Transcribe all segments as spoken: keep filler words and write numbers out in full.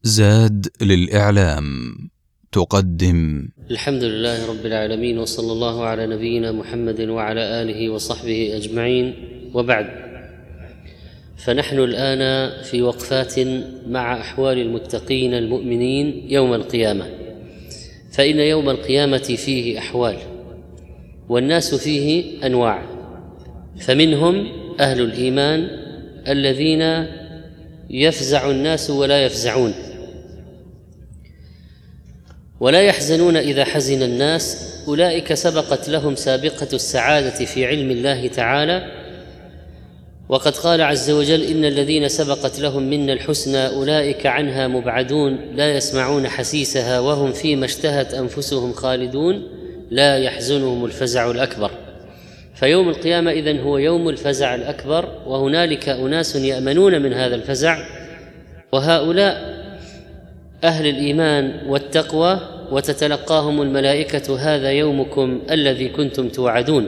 زاد للإعلام تقدم. الحمد لله رب العالمين، وصلى الله على نبينا محمد وعلى آله وصحبه أجمعين، وبعد. فنحن الآن في وقفات مع أحوال المتقين المؤمنين يوم القيامة، فإن يوم القيامة فيه أحوال، والناس فيه أنواع، فمنهم أهل الإيمان الذين يفزع الناس ولا يفزعون، ولا يحزنون إذا حزن الناس، أولئك سبقت لهم سابقة السعادة في علم الله تعالى، وقد قال عز وجل: إن الذين سبقت لهم منا الحسنى أولئك عنها مبعدون لا يسمعون حسيسها وهم فيما اشتهت أنفسهم خالدون لا يحزنهم الفزع الأكبر. فيوم القيامة إذن هو يوم الفزع الأكبر، وهنالك أناس يأمنون من هذا الفزع، وهؤلاء أهل الإيمان والتقوى، وتتلقاهم الملائكة: هذا يومكم الذي كنتم توعدون.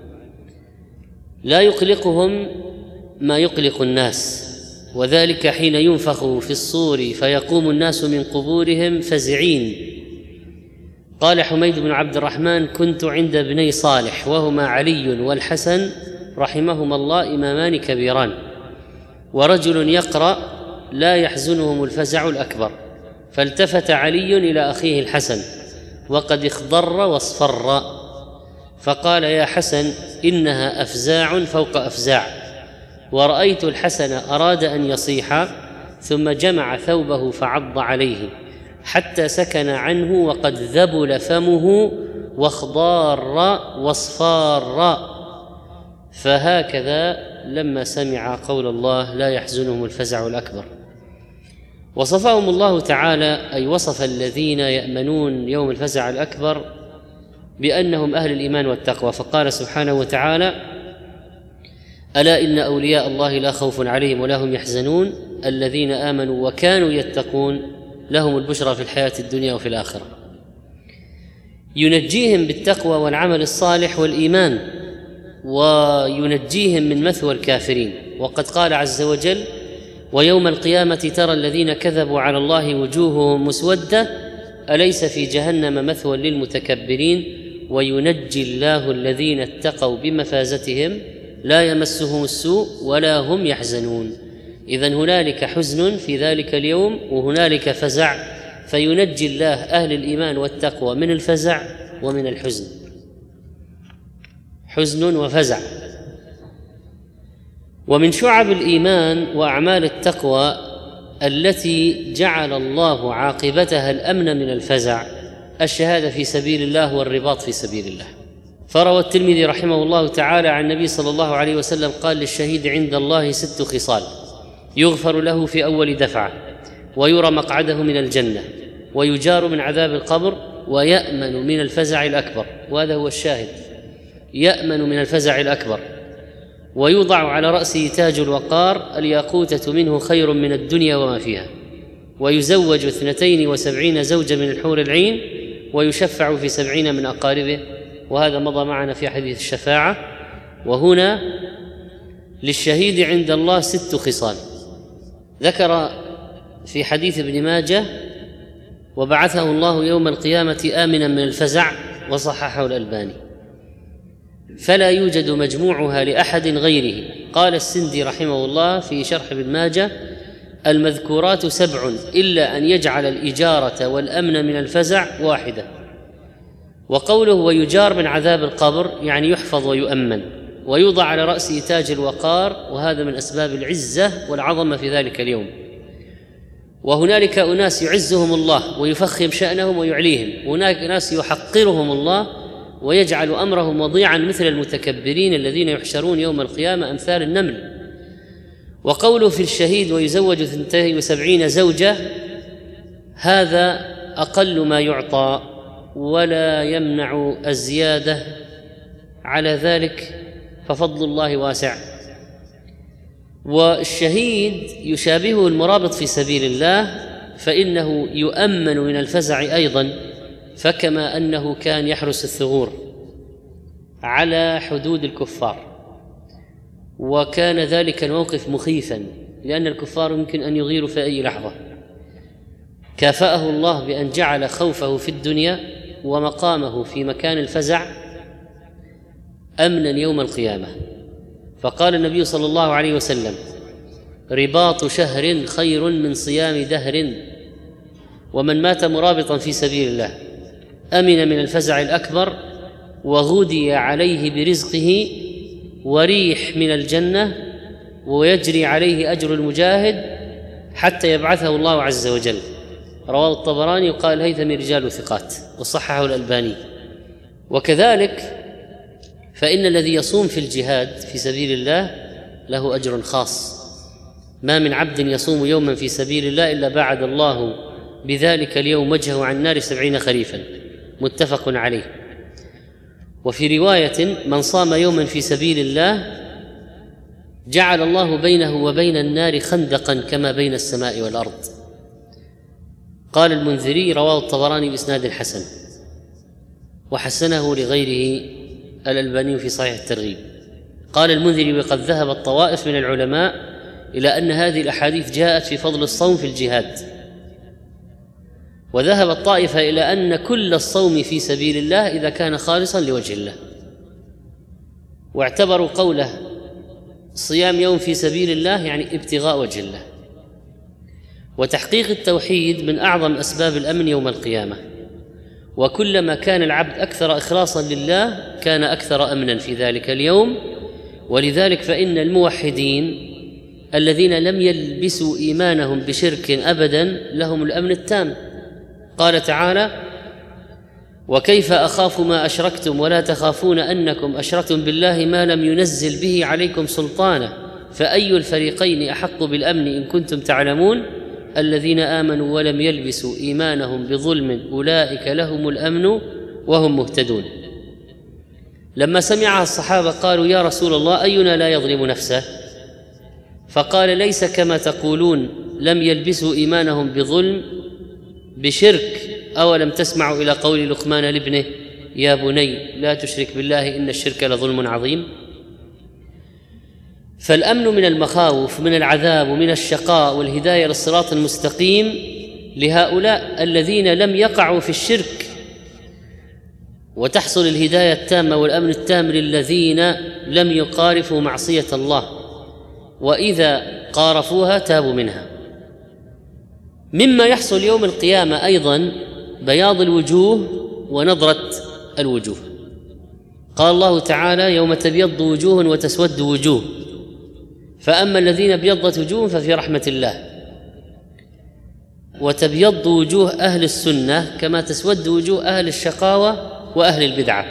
لا يقلقهم ما يقلق الناس، وذلك حين ينفخ في الصور فيقوم الناس من قبورهم فزعين. قال حميد بن عبد الرحمن: كنت عند ابني صالح وهما علي والحسن رحمهما الله إمامان كبيران، ورجل يقرأ: لا يحزنهم الفزع الأكبر، فالتفت علي إلى أخيه الحسن وقد اخضر واصفر فقال: يا حسن، إنها أفزاع فوق أفزاع. ورأيت الحسن أراد أن يصيح، ثم جمع ثوبه فعض عليه حتى سكن عنه، وقد ذبل فمه واخضار واصفار. فهكذا لما سمع قول الله: لا يحزنهم الفزع الأكبر. وصفهم الله تعالى، أي وصف الذين يأمنون يوم الفزع الأكبر، بأنهم أهل الإيمان والتقوى، فقال سبحانه وتعالى: ألا إن أولياء الله لا خوف عليهم ولا هم يحزنون الذين آمنوا وكانوا يتقون لهم البشرى في الحياة الدنيا وفي الآخرة. ينجيهم بالتقوى والعمل الصالح والإيمان، وينجيهم من مثوى الكافرين. وقد قال عز وجل: ويوم القيامة ترى الذين كذبوا على الله وجوههم مسودة أليس في جهنم مثوى للمتكبرين وينجي الله الذين اتقوا بمفازتهم لا يمسهم السوء ولا هم يحزنون. إذن هنالك حزن في ذلك اليوم، وهنالك فزع، فينجي الله أهل الإيمان والتقوى من الفزع ومن الحزن. حزن وفزع. ومن شعب الإيمان وأعمال التقوى التي جعل الله عاقبتها الأمن من الفزع الشهادة في سبيل الله والرباط في سبيل الله. فروى الترمذي رحمه الله تعالى عن النبي صلى الله عليه وسلم قال: للشهيد عند الله ست خصال: يغفر له في أول دفعة، ويرى مقعده من الجنة، ويجار من عذاب القبر، ويأمن من الفزع الأكبر. وهذا هو الشاهد: يأمن من الفزع الأكبر. ويوضع على رأسه تاج الوقار، الياقوتة منه خير من الدنيا وما فيها. ويزوج اثنتين وسبعين زوجة من الحور العين، ويشفع في سبعين من أقاربه. وهذا مضى معنا في حديث الشفاعة. وهنا للشهيد عند الله ست خصال. ذكر في حديث ابن ماجه: وبعثه الله يوم القيامة آمنا من الفزع، وصححه الألباني، فلا يوجد مجموعها لأحد غيره. قال السندي رحمه الله في شرح ابن ماجه: المذكورات سبع إلا أن يجعل الإجارة والأمن من الفزع واحدة. وقوله ويجار من عذاب القبر يعني يحفظ ويؤمن، ويوضع على رأسه تاج الوقار، وهذا من أسباب العزة والعظمة في ذلك اليوم. وهنالك أناس يعزهم الله ويفخم شأنهم ويعليهم، وهناك ناس يحقرهم الله ويجعل أمرهم وضيعا مثل المتكبرين الذين يحشرون يوم القيامة أمثال النمل. وقوله في الشهيد ويزوج اثنتين وسبعين زوجة، هذا أقل ما يعطى ولا يمنع الزيادة على ذلك، ففضل الله واسع. والشهيد يشابهه المرابط في سبيل الله، فإنه يؤمن من الفزع أيضا، فكما أنه كان يحرس الثغور على حدود الكفار، وكان ذلك الموقف مخيفا لأن الكفار يمكن أن يغيروا في أي لحظة، كافأه الله بأن جعل خوفه في الدنيا ومقامه في مكان الفزع أمنا يوم القيامة. فقال النبي صلى الله عليه وسلم: رباط شهر خير من صيام دهر، ومن مات مرابطا في سبيل الله أمن من الفزع الأكبر وغدي عليه برزقه وريح من الجنة ويجري عليه أجر المجاهد حتى يبعثه الله عز وجل. رواه الطبراني وقال الهيثمي رجال ثقات، وصححه الألباني. وكذلك فإن الذي يصوم في الجهاد في سبيل الله له أجر خاص. ما من عبد يصوم يوما في سبيل الله إلا بعد الله بذلك اليوم وجهه عن النار سبعين خريفا، متفق عليه. وفي رواية: من صام يوما في سبيل الله جعل الله بينه وبين النار خندقا كما بين السماء والأرض. قال المنذري: رواه الطبراني بإسناد حسن، وحسنه لغيره الألباني في صحيح الترغيب. قال المنذري: وقد ذهب الطوائف من العلماء إلى أن هذه الأحاديث جاءت في فضل الصوم في الجهاد، وذهب الطائفة إلى أن كل الصوم في سبيل الله إذا كان خالصا لوجه الله، واعتبروا قوله صيام يوم في سبيل الله يعني ابتغاء وجه الله. وتحقيق التوحيد من أعظم أسباب الأمن يوم القيامة، وكلما كان العبد أكثر إخلاصا لله كان أكثر أمنا في ذلك اليوم. ولذلك فإن الموحدين الذين لم يلبسوا إيمانهم بشرك أبدا لهم الأمن التام. قال تعالى: وكيف أخاف ما أشركتم ولا تخافون أنكم أشركتم بالله ما لم ينزل به عليكم سلطانا فأي الفريقين أحق بالأمن إن كنتم تعلمون الذين آمنوا ولم يلبسوا إيمانهم بظلم أولئك لهم الأمن وهم مهتدون. لما سمعها الصحابة قالوا: يا رسول الله أينا لا يظلم نفسه؟ فقال: ليس كما تقولون لم يلبسوا إيمانهم بظلم بشرك، أولم تسمعوا إلى قول لقمان لابنه يا بني لا تشرك بالله إن الشرك لظلم عظيم. فالأمن من المخاوف من العذاب ومن الشقاء والهداية للصراط المستقيم لهؤلاء الذين لم يقعوا في الشرك، وتحصل الهداية التامة والأمن التام للذين لم يقارفوا معصية الله، وإذا قارفوها تابوا منها. مما يحصل يوم القيامة أيضا بياض الوجوه ونضرة الوجوه. قال الله تعالى: يوم تبيض وجوه وتسود وجوه، فأما الذين ابيضت وجوههم ففي رحمة الله، وتبيض وجوه أهل السنة كما تسود وجوه أهل الشقاوة وأهل البدعة.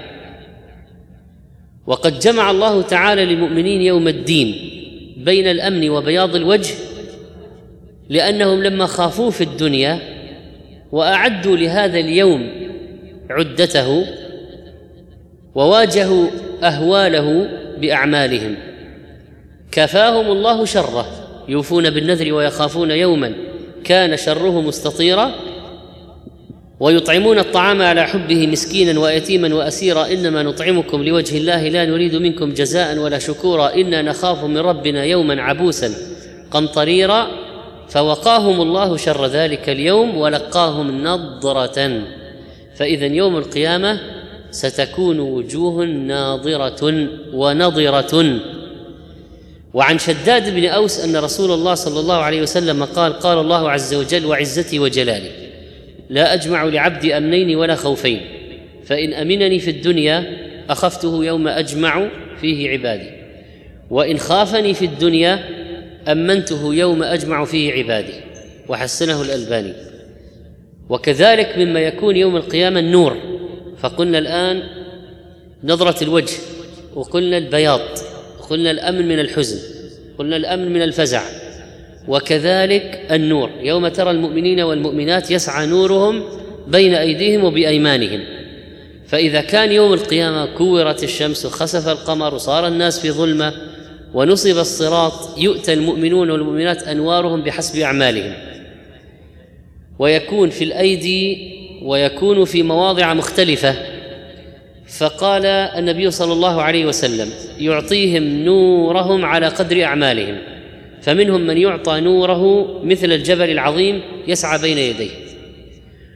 وقد جمع الله تعالى للمؤمنين يوم الدين بين الأمن وبياض الوجه، لأنهم لما خافوا في الدنيا وأعدوا لهذا اليوم عدته وواجهوا أهواله بأعمالهم كفاهم الله شره، يوفون بالنذر ويخافون يوما كان شره مستطيرا، ويطعمون الطعام على حبه مسكينا ويتيما وأسيرا إنما نطعمكم لوجه الله لا نريد منكم جزاء ولا شكورا إنا نخاف من ربنا يوما عبوسا قمطريرا، فوقاهم الله شر ذلك اليوم ولقاهم نضرة. فإذا يوم القيامة ستكون وجوه ناضرة ونضرة. وعن شداد بن أوس أن رسول الله صلى الله عليه وسلم قال: قال الله عز وجل: وعزتي وجلالي لا أجمع لعبدي أمنين ولا خوفين، فإن أمنني في الدنيا أخفته يوم أجمع فيه عبادي، وإن خافني في الدنيا أمنته يوم أجمع فيه عبادي. وحسنه الألباني. وكذلك مما يكون يوم القيامة النور، فقلنا الآن نظرة الوجه، وقلنا البياض، قلنا الأمن من الحزن، قلنا الأمن من الفزع، وكذلك النور. يوم ترى المؤمنين والمؤمنات يسعى نورهم بين أيديهم وبأيمانهم. فإذا كان يوم القيامة كورت الشمس وخسف القمر وصار الناس في ظلمة ونصب الصراط، يؤتى المؤمنون والمؤمنات أنوارهم بحسب أعمالهم، ويكون في الأيدي ويكون في مواضع مختلفة. فقال النبي صلى الله عليه وسلم: يعطيهم نورهم على قدر أعمالهم، فمنهم من يعطى نوره مثل الجبل العظيم يسعى بين يديه،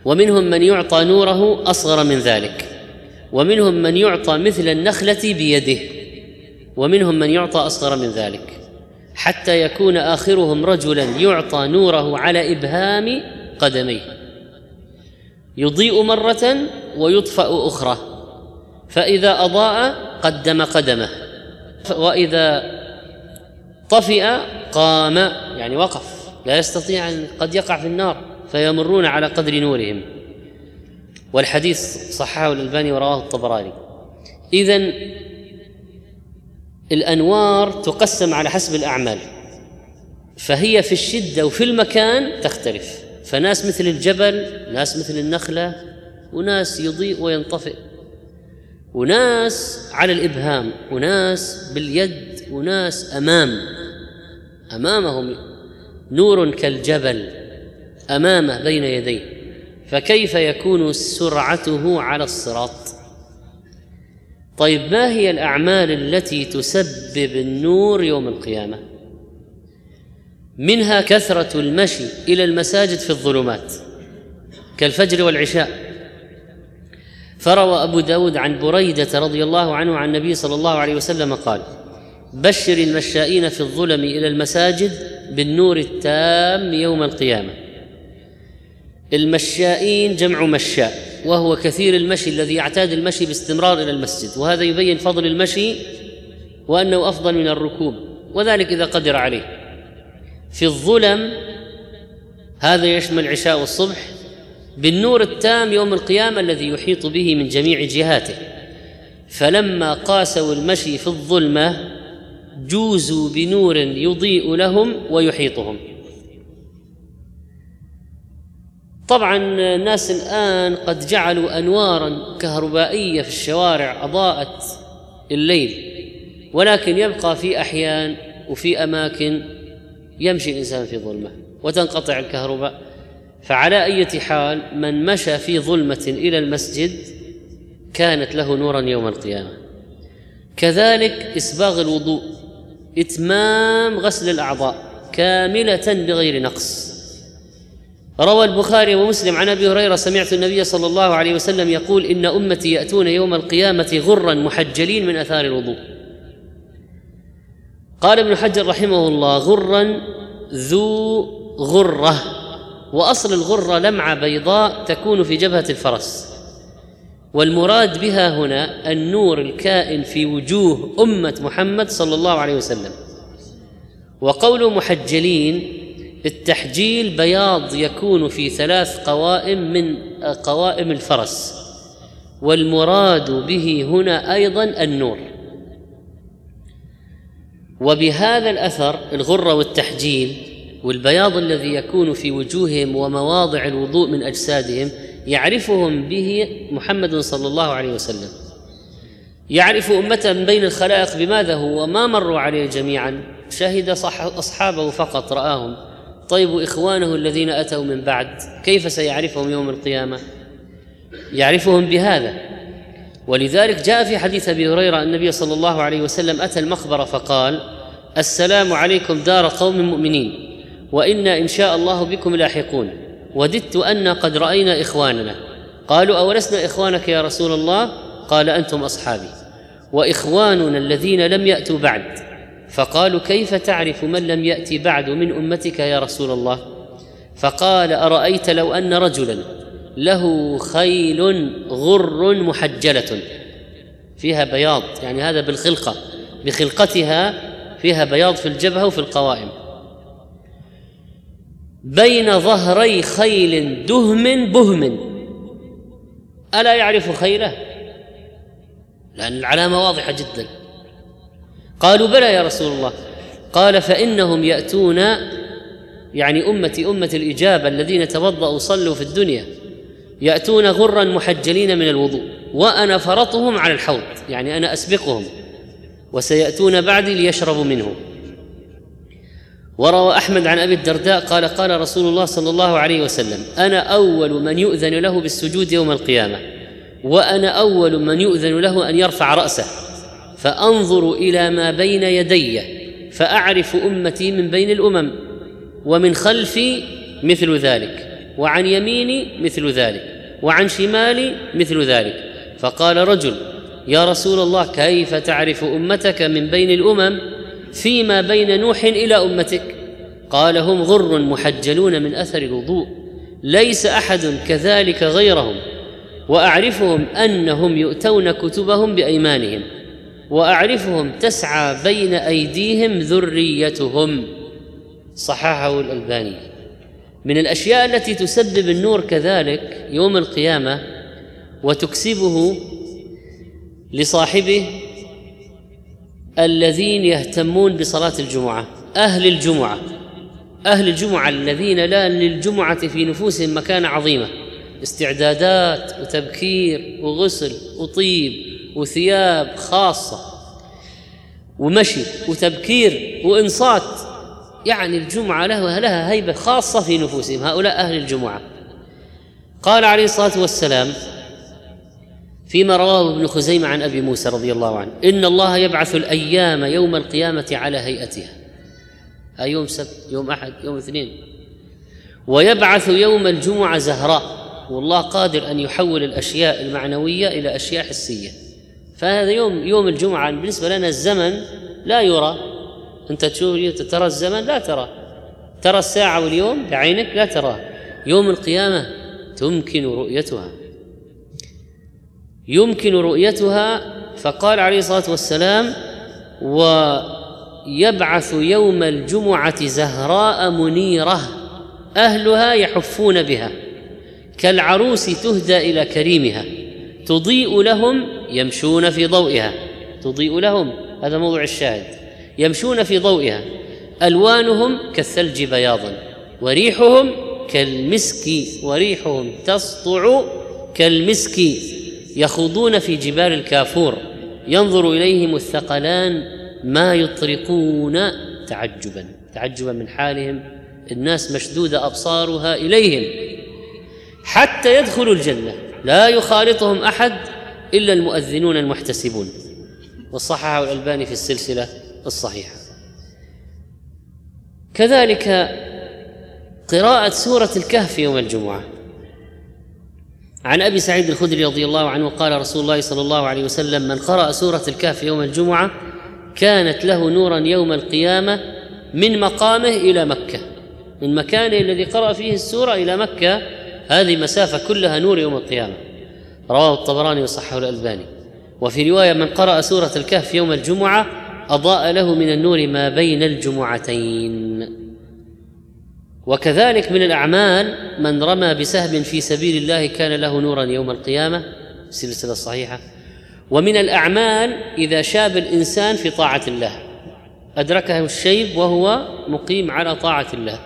ومنهم من يعطى نوره أصغر من ذلك، ومنهم من يعطى مثل النخلة بيده، ومنهم من يعطى أصغر من ذلك، حتى يكون آخرهم رجلا يعطى نوره على إبهام قدميه، يضيء مرة ويطفأ أخرى، فإذا أضاء قدم قدمه، وإذا طفئ قام، يعني وقف، لا يستطيع أن قد يقع في النار فيمرون على قدر نورهم. والحديث صححه الألباني ورواه الطبراني. إذن الأنوار تقسم على حسب الأعمال، فهي في الشدة وفي المكان تختلف، فناس مثل الجبل، ناس مثل النخلة، وناس يضيء وينطفئ، وناس على الإبهام، وناس باليد، وناس أمام أمامهم نور كالجبل أمامه بين يديه، فكيف يكون سرعته على الصراط؟ طيب، ما هي الأعمال التي تسبب النور يوم القيامة؟ منها كثرة المشي إلى المساجد في الظلمات كالفجر والعشاء، فروى أبو داود عن بريدة رضي الله عنه عن النبي صلى الله عليه وسلم قال: بشر المشائين في الظلم إلى المساجد بالنور التام يوم القيامة. المشائين جمع مشاء، وهو كثير المشي الذي يعتاد المشي باستمرار إلى المسجد، وهذا يبين فضل المشي وأنه أفضل من الركوب، وذلك إذا قدر عليه. في الظلم هذا يشمل العشاء والصبح بالنور التام يوم القيامة الذي يحيط به من جميع جهاته، فلما قاسوا المشي في الظلمة جوزوا بنور يضيء لهم ويحيطهم. طبعا الناس الآن قد جعلوا أنوارا كهربائية في الشوارع أضاءت الليل، ولكن يبقى في أحيان وفي أماكن يمشي الإنسان في ظلمة وتنقطع الكهرباء. فعلى أي حال من مشى في ظلمة إلى المسجد كانت له نورا يوم القيامة. كذلك إسباغ الوضوء، إتمام غسل الأعضاء كاملة بغير نقص. روى البخاري ومسلم عن أبي هريرة: سمعت النبي صلى الله عليه وسلم يقول: إن أمتي يأتون يوم القيامة غرا محجلين من أثار الوضوء. قال ابن حجر رحمه الله: غرا ذو غرة، وأصل الغرة لمعة بيضاء تكون في جبهة الفرس، والمراد بها هنا النور الكائن في وجوه أمة محمد صلى الله عليه وسلم. وقول محجلين، التحجيل بياض يكون في ثلاث قوائم من قوائم الفرس، والمراد به هنا أيضا النور. وبهذا الأثر الغرة والتحجيل والبياض الذي يكون في وجوههم ومواضع الوضوء من أجسادهم يعرفهم به محمد صلى الله عليه وسلم، يعرف أمته من بين الخلائق بماذا هو، وما مروا عليه جميعا، شهد أصحابه فقط رآهم. طيب إخوانه الذين أتوا من بعد كيف سيعرفهم يوم القيامة؟ يعرفهم بهذا. ولذلك جاء في حديث أبي هريرة النبي صلى الله عليه وسلم أتى المقبرة فقال: السلام عليكم دار قوم مؤمنين، وإنا إن شاء الله بكم لاحقون، وددت أن قد رأينا إخواننا. قالوا: أولسنا إخوانك يا رسول الله؟ قال: أنتم أصحابي وإخواننا الذين لم يأتوا بعد. فقالوا: كيف تعرف من لم يأتي بعد من أمتك يا رسول الله؟ فقال: أرأيت لو أن رجلا له خيل غر محجلة فيها بياض، يعني هذا بالخلقة، بخلقتها فيها بياض في الجبهة وفي القوائم، بين ظهري خيل دهم بهم، ألا يعرف خيله؟ لأن العلامة واضحة جدا. قالوا: بلى يا رسول الله. قال: فإنهم يأتون، يعني أمتي أمة الإجابة الذين توضأوا صلوا في الدنيا، يأتون غرا محجلين من الوضوء، وأنا فرطهم على الحوض، يعني أنا أسبقهم، وسيأتون بعدي ليشربوا منه. وروى أحمد عن أبي الدرداء قال: قال رسول الله صلى الله عليه وسلم: أنا أول من يؤذن له بالسجود يوم القيامة، وأنا أول من يؤذن له أن يرفع رأسه فأنظر إلى ما بين يدي فأعرف أمتي من بين الأمم، ومن خلفي مثل ذلك، وعن يميني مثل ذلك، وعن شمالي مثل ذلك. فقال رجل: يا رسول الله، كيف تعرف أمتك من بين الأمم فيما بين نوح إلى أمتك؟ قال: هم غر محجلون من أثر الوضوء، ليس أحد كذلك غيرهم، وأعرفهم أنهم يؤتون كتبهم بأيمانهم، وأعرفهم تسعى بين أيديهم ذريتهم. صححه الألباني. من الأشياء التي تسبب النور كذلك يوم القيامة وتكسبه لصاحبه الذين يهتمون بصلاة الجمعة، أهل الجمعة أهل الجمعة الذين لا للجمعة في نفوسهم مكانة عظيمة، استعدادات وتبكير وغسل وطيب وثياب خاصة ومشي وتبكير وإنصات، يعني الجمعة لها, لها هيبة خاصة في نفوسهم، هؤلاء أهل الجمعة. قال عليه الصلاة والسلام فيما رواه ابن خزيمة عن أبي موسى رضي الله عنه: إن الله يبعث الأيام يوم القيامة على هيئتها، أي يوم سبت، يوم أحد، يوم اثنين، ويبعث يوم الجمعة زهراء، والله قادر أن يحول الأشياء المعنوية إلى أشياء حسية. فهذا يوم يوم الجمعة بالنسبة لنا الزمن لا يرى، أنت تشوف ترى الزمن لا ترى، ترى الساعة واليوم بعينك لا تراه. يوم القيامة تمكن رؤيتها يمكن رؤيتها فقال عليه الصلاة والسلام: ويبعث يوم الجمعة زهراء منيرة أهلها يحفون بها كالعروس تهدى إلى كريمها، تضيء لهم يمشون في ضوئها. تضيء لهم، هذا موضوع الشاهد، يمشون في ضوئها، ألوانهم كالثلج بياضا، وريحهم كالمسك وريحهم تسطع كالمسك، يخوضون في جبال الكافور، ينظر إليهم الثقلان ما يطرقون تعجبا تعجبا من حالهم، الناس مشدودة أبصارها إليهم حتى يدخلوا الجنة، لا يخالطهم أحد إلا المؤذنون المحتسبون. وصححه الألباني في السلسلة الصحيحة. كذلك قراءة سورة الكهف يوم الجمعة. عن أبي سعيد الخدري رضي الله عنه قال رسول الله صلى الله عليه وسلم: من قرأ سورة الكهف يوم الجمعة كانت له نورا يوم القيامة من مقامه إلى مكة، من مكانه الذي قرأ فيه السورة إلى مكة، هذه مسافة كلها نور يوم القيامة. رواه الطبراني وصححه الألباني. وفي رواية: من قرأ سورة الكهف يوم الجمعة أضاء له من النور ما بين الجمعتين. وكذلك من الأعمال: من رمى بسهم في سبيل الله كان له نورا يوم القيامة، السلسلة الصحيحة. ومن الأعمال: إذا شاب الإنسان في طاعة الله أدركه الشيب وهو مقيم على طاعة الله.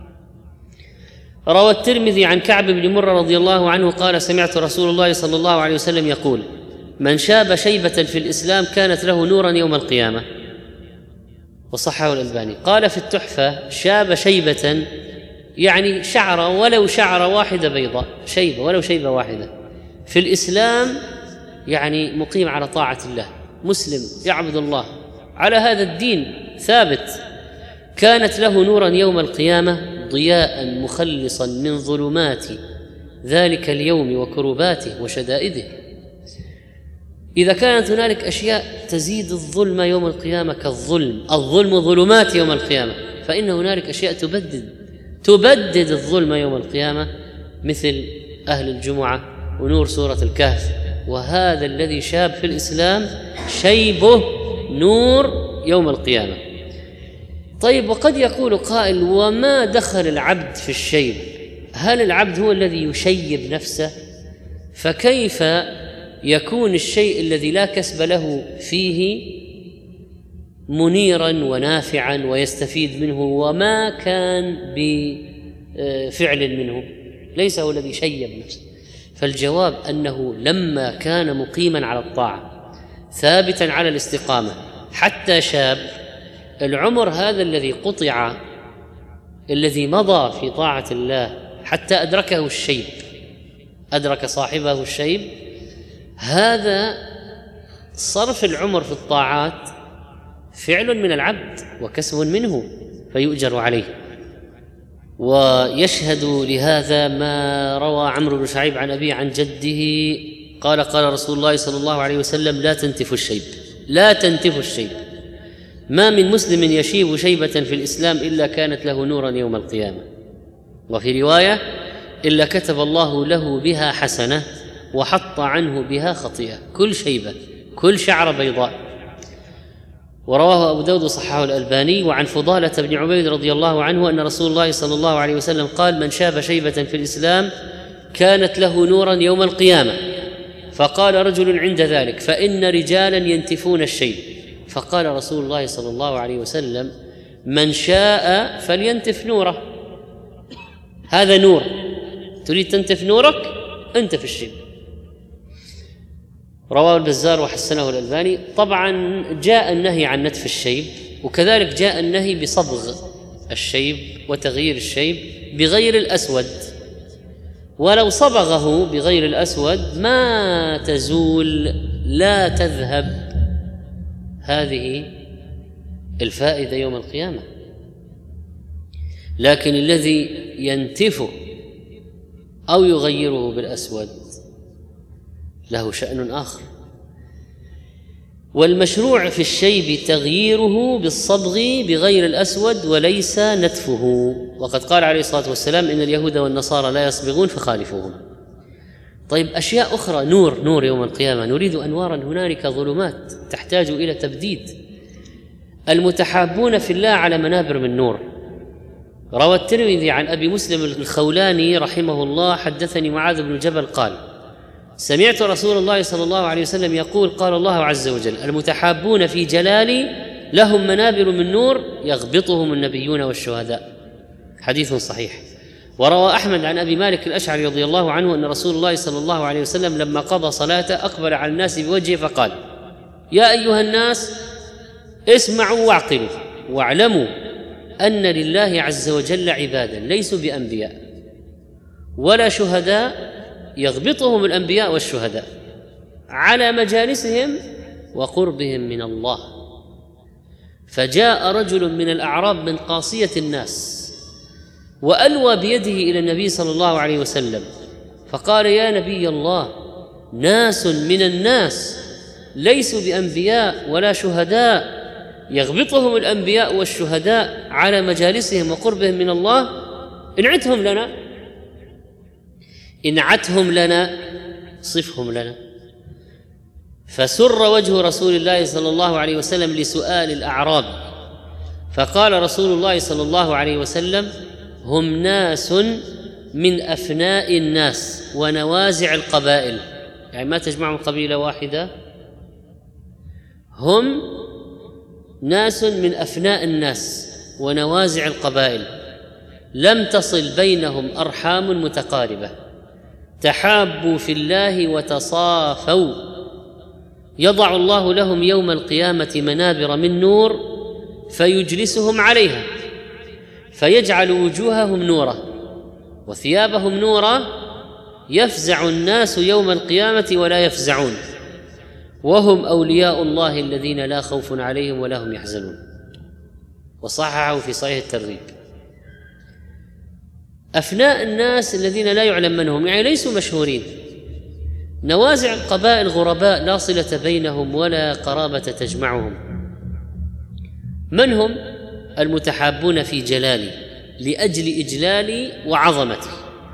روى الترمذي عن كعب بن مرة رضي الله عنه قال: سمعت رسول الله صلى الله عليه وسلم يقول: من شاب شيبة في الإسلام كانت له نورا يوم القيامة. وصححه الألباني. قال في التحفة: شاب شيبة يعني شعرة، ولو شعرة واحدة بيضاء، شيبة ولو شيبة واحدة في الإسلام، يعني مقيم على طاعة الله، مسلم يعبد الله على هذا الدين ثابت، كانت له نورا يوم القيامة ضياء مخلصا من ظلمات ذلك اليوم وكرباته وشدائده. إذا كانت هنالك أشياء تزيد الظلم يوم القيامة كالظلم، الظلم ظلمات يوم القيامة، فإن هنالك أشياء تبدد تبدد الظلم يوم القيامة مثل أهل الجمعة ونور سورة الكهف. وهذا الذي شاب في الإسلام شيبه نور يوم القيامة. طيب، وقد يقول قائل: وما دخل العبد في الشيب؟ هل العبد هو الذي يشيب نفسه؟ فكيف يكون الشيء الذي لا كسب له فيه منيرا ونافعا ويستفيد منه وما كان بفعل منه؟ ليس هو الذي شيب نفسه. فالجواب أنه لما كان مقيما على الطاعة ثابتا على الاستقامة حتى شاب، العمر هذا الذي قطع، الذي مضى في طاعة الله حتى أدركه الشيب، أدرك صاحبه الشيب، هذا صرف العمر في الطاعات فعل من العبد وكسب منه فيؤجر عليه. ويشهد لهذا ما روى عمرو بن شعيب عن أبيه عن جده قال قال رسول الله صلى الله عليه وسلم: لا تنتفوا الشيب، لا تنتفوا الشيب، ما من مسلم يشيب شيبة في الإسلام إلا كانت له نورا يوم القيامة، وفي رواية: إلا كتب الله له بها حسنة وحط عنه بها خطيئة. كل شيبة، كل شعرة بيضاء. ورواه أبو داود وصححه الألباني. وعن فضالة بن عبيد رضي الله عنه أن رسول الله صلى الله عليه وسلم قال: من شاب شيبة في الإسلام كانت له نورا يوم القيامة. فقال رجل عند ذلك: فإن رجالا ينتفون الشيب. فقال رسول الله صلى الله عليه وسلم: من شاء فلينتف نوره، هذا نور، تريد تنتف نورك انتف الشيب. رواه البزار وحسنه الألباني. طبعا جاء النهي عن نتف الشيب، وكذلك جاء النهي بصبغ الشيب وتغيير الشيب بغير الأسود، ولو صبغه بغير الأسود ما تزول، لا تذهب هذه الفائدة يوم القيامة. لكن الذي ينتفه أو يغيره بالأسود له شأن آخر. والمشروع في الشيب تغييره بالصبغ بغير الأسود وليس نتفه. وقد قال عليه الصلاة والسلام: إن اليهود والنصارى لا يصبغون فخالفوهم. طيب، أشياء أخرى، نور نور يوم القيامة، نريد أنوارا، هنالك ظلمات تحتاج إلى تبديد. المتحابون في الله على منابر من نور. روى الترمذي عن أبي مسلم الخولاني رحمه الله: حدثني معاذ بن جبل قال: سمعت رسول الله صلى الله عليه وسلم يقول: قال الله عز وجل: المتحابون في جلالي لهم منابر من نور يغبطهم النبيون والشهداء. حديث صحيح. وروى أحمد عن أبي مالك الأشعري رضي الله عنه أن رسول الله صلى الله عليه وسلم لما قضى صلاته أقبل على الناس بوجهه فقال: يا أيها الناس اسمعوا واعقلوا واعلموا أن لله عز وجل عبادا ليسوا بأنبياء ولا شهداء يغبطهم الأنبياء والشهداء على مجالسهم وقربهم من الله. فجاء رجل من الأعراب من قاصية الناس وألوى بيده إلى النبي صلى الله عليه وسلم فقال: يا نبي الله، ناس من الناس ليسوا بأنبياء ولا شهداء يغبطهم الأنبياء والشهداء على مجالسهم وقربهم من الله، انعتهم لنا، انعتهم لنا، صفهم لنا. فسر وجه رسول الله صلى الله عليه وسلم لسؤال الأعراب، فقال رسول الله صلى الله عليه وسلم: هم ناس من أفناء الناس ونوازع القبائل، يعني ما تجمعهم قبيلة واحدة، هم ناس من أفناء الناس ونوازع القبائل، لم تصل بينهم أرحام متقاربة، تحابوا في الله وتصافوا، يضع الله لهم يوم القيامة منابر من نور فيجلسهم عليها فيجعل وجوههم نورا وثيابهم نورا، يفزع الناس يوم القيامة ولا يفزعون، وهم أولياء الله الذين لا خوف عليهم ولا هم يحزنون. وصححه في صحيح الترغيب. أفناء الناس الذين لا يعلم من هم، يعني ليسوا مشهورين، نوازع القبائل غرباء لا صلة بينهم ولا قرابة تجمعهم. من هم؟ المتحابون في جلالي لأجل إجلالي وعظمتي.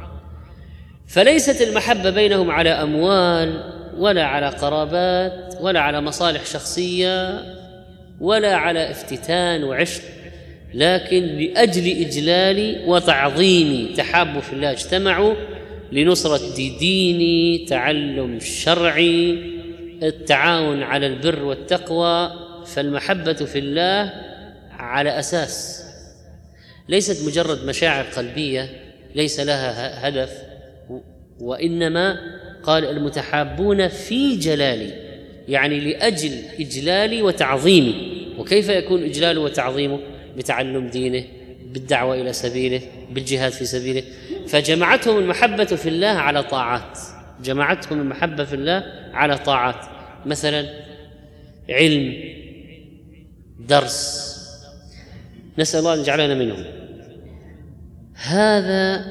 فليست المحبة بينهم على أموال ولا على قرابات ولا على مصالح شخصية ولا على افتتان وعشق، لكن لأجل إجلالي وتعظيمي تحابوا في الله، اجتمعوا لنصرة ديني، تعلم شرعي، التعاون على البر والتقوى. فالمحبة في الله على أساس ليست مجرد مشاعر قلبية ليس لها هدف، وإنما قال المتحابون في جلالي، يعني لأجل إجلالي وتعظيمي. وكيف يكون إجلاله وتعظيمه؟ بتعلم دينه، بالدعوة إلى سبيله، بالجهاد في سبيله. فجمعتهم المحبة في الله على طاعات، جمعتهم المحبة في الله على طاعات، مثلا علم، درس، نسأل الله أن يجعلنا منهم. هذا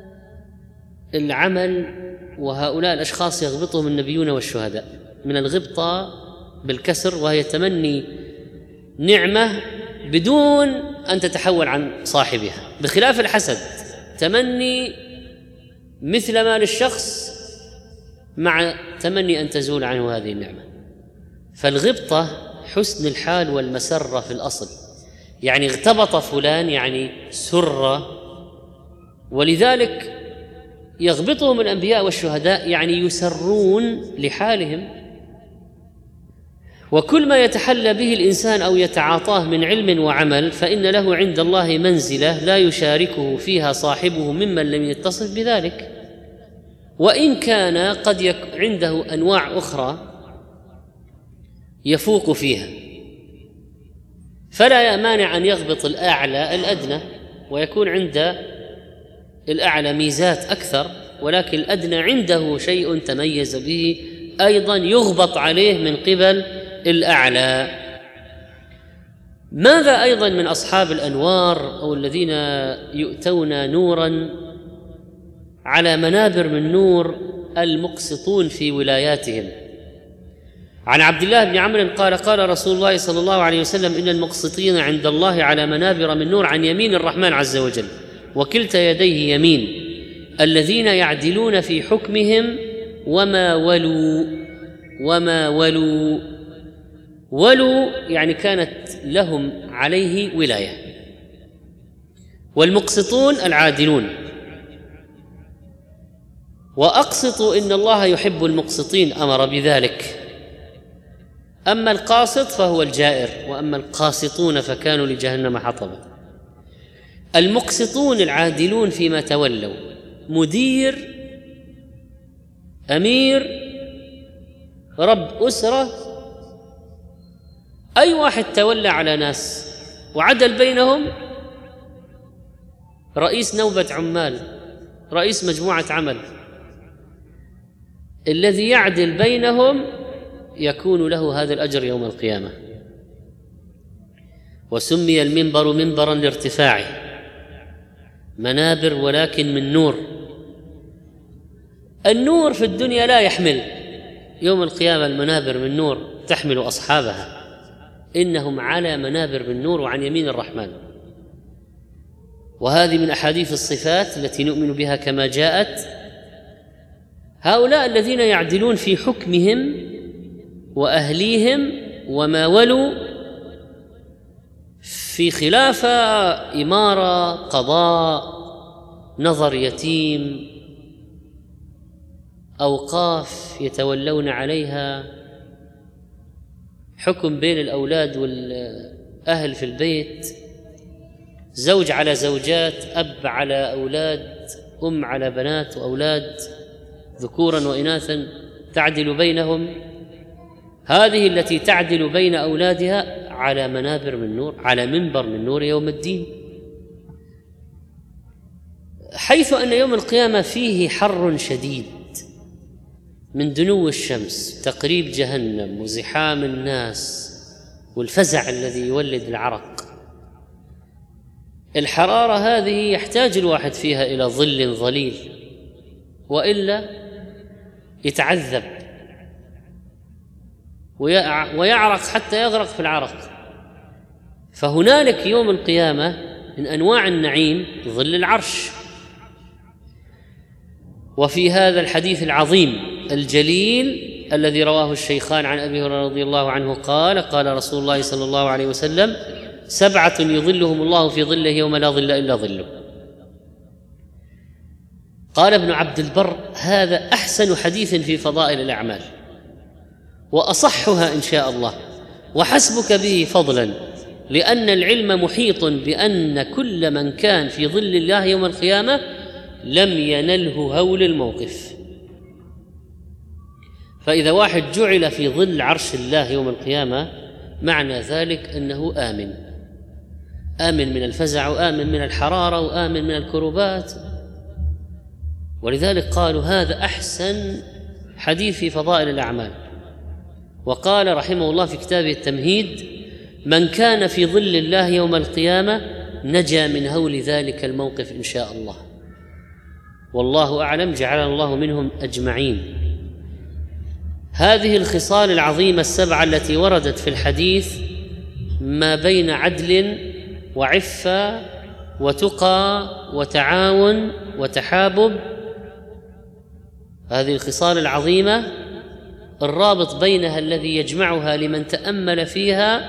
العمل وهؤلاء الأشخاص يغبطهم النبيون والشهداء، من الغبطة بالكسر وهي تمني نعمة بدون أن تتحول عن صاحبها، بخلاف الحسد تمني مثل ما للشخص مع تمني أن تزول عنه هذه النعمة. فالغبطة حسن الحال والمسرة في الأصل، يعني اغتبط فلان يعني سر، ولذلك يغبطهم الأنبياء والشهداء يعني يسرون لحالهم. وكل ما يتحلى به الإنسان أو يتعاطاه من علم وعمل فإن له عند الله منزلة لا يشاركه فيها صاحبه ممن لم يتصف بذلك، وإن كان قد يكون عنده أنواع أخرى يفوق فيها، فلا مانع أن يغبط الأعلى الأدنى، ويكون عند الأعلى ميزات أكثر، ولكن الأدنى عنده شيء تميز به أيضا يغبط عليه من قبل الأعلى. ماذا أيضا من أصحاب الأنوار أو الذين يؤتون نورا على منابر من نور؟ المقسطون في ولاياتهم. عن عبد الله بن عمرو قال قال رسول الله صلى الله عليه وسلم: إن المقسطين عند الله على منابر من نور عن يمين الرحمن عز وجل وكلتا يديه يمين، الذين يعدلون في حكمهم وما ولوا وما ولوا ولوا يعني كانت لهم عليه ولاية. والمقسطون العادلون. وأقسطوا إن الله يحب المقسطين، أمر بذلك. أما القاسط فهو الجائر، وأما القاسطون فكانوا لجهنم حطبا. المقسطون العادلون فيما تولوا، مدير، أمير، رب أسرة، أي واحد تولى على ناس وعدل بينهم، رئيس نوبة عمال، رئيس مجموعة عمل، الذي يعدل بينهم يكون له هذا الأجر يوم القيامة. وسمي المنبر منبرا لارتفاعه، منابر ولكن من نور. النور في الدنيا لا يحمل، يوم القيامة المنابر من نور تحمل أصحابها، إنهم على منابر من نور وعن يمين الرحمن. وهذه من أحاديث الصفات التي نؤمن بها كما جاءت. هؤلاء الذين يعدلون في حكمهم وأهليهم وما ولوا في خلافة، إمارة، قضاء، نظر يتيم، أوقاف يتولون عليها، حكم بين الأولاد والأهل في البيت، زوج على زوجات، أب على أولاد، أم على بنات وأولاد، ذكورا وإناثا تعدل بينهم. هذه التي تعدل بين أولادها على منابر من نور، على منبر من نور يوم الدين، حيث أن يوم القيامة فيه حر شديد من دنو الشمس، تقريب جهنم، وزحام الناس، والفزع الذي يولد العرق. الحرارة هذه يحتاج الواحد فيها إلى ظل ظليل، وإلا يتعذب ويعرق حتى يغرق في العرق. فهنالك يوم القيامة من أنواع النعيم ظل العرش. وفي هذا الحديث العظيم الجليل الذي رواه الشيخان عن أبي هريرة رضي الله عنه قال قال رسول الله صلى الله عليه وسلم: سبعة يظلهم الله في ظله يوم لا ظل إلا ظله. قال ابن عبد البر: هذا أحسن حديث في فضائل الأعمال وأصحها إن شاء الله، وحسبك به فضلا، لأن العلم محيط بأن كل من كان في ظل الله يوم القيامة لم ينله هول الموقف. فإذا واحد جعل في ظل عرش الله يوم القيامة معنى ذلك أنه آمن، آمن من الفزع، وآمن من الحرارة، وآمن من الكروبات. ولذلك قالوا هذا أحسن حديث في فضائل الأعمال. وقال رحمه الله في كتابه التمهيد: من كان في ظل الله يوم القيامة نجا من هول ذلك الموقف إن شاء الله، والله أعلم، جعلنا الله منهم أجمعين. هذه الخصال العظيمة السبعة التي وردت في الحديث ما بين عدل وعفة وتقى وتعاون وتحابب، هذه الخصال العظيمة الرابط بينها الذي يجمعها لمن تأمل فيها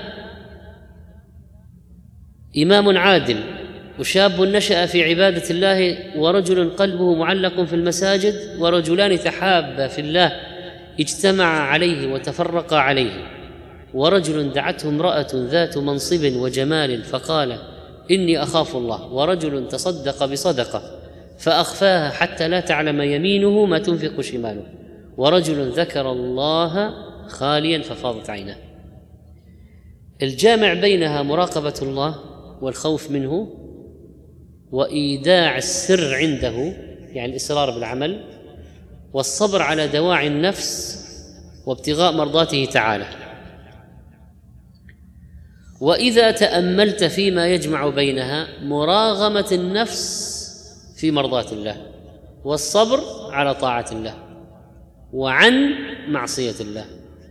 إمام عادل وشاب نشأ في عبادة الله ورجل قلبه معلق في المساجد ورجلان تحابا في الله اجتمعا عليه وتفرقا عليه، ورجل دعته امرأة ذات منصب وجمال فقال إني أخاف الله، ورجل تصدق بصدقة فأخفاها حتى لا تعلم يمينه ما تنفق شماله، ورجل ذكر الله خاليا ففاضت عيناه. الجامع بينها مراقبة الله والخوف منه وإيداع السر عنده، يعني الإصرار بالعمل، والصبر على دواعي النفس وابتغاء مرضاته تعالى. وإذا تأملت فيما يجمع بينها مراغمة النفس في مرضاة الله والصبر على طاعة الله وعن معصية الله.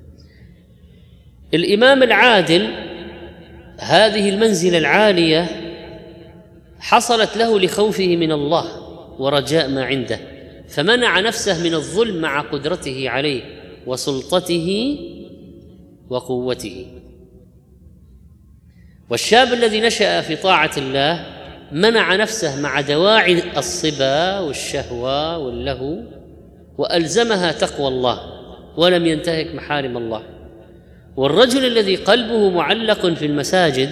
الإمام العادل هذه المنزلة العالية حصلت له لخوفه من الله ورجاء ما عنده، فمنع نفسه من الظلم مع قدرته عليه وسلطته وقوته. والشاب الذي نشأ في طاعة الله منع نفسه مع دواعي الصبا والشهوة واللهو وألزمها تقوى الله ولم ينتهك محارم الله. والرجل الذي قلبه معلق في المساجد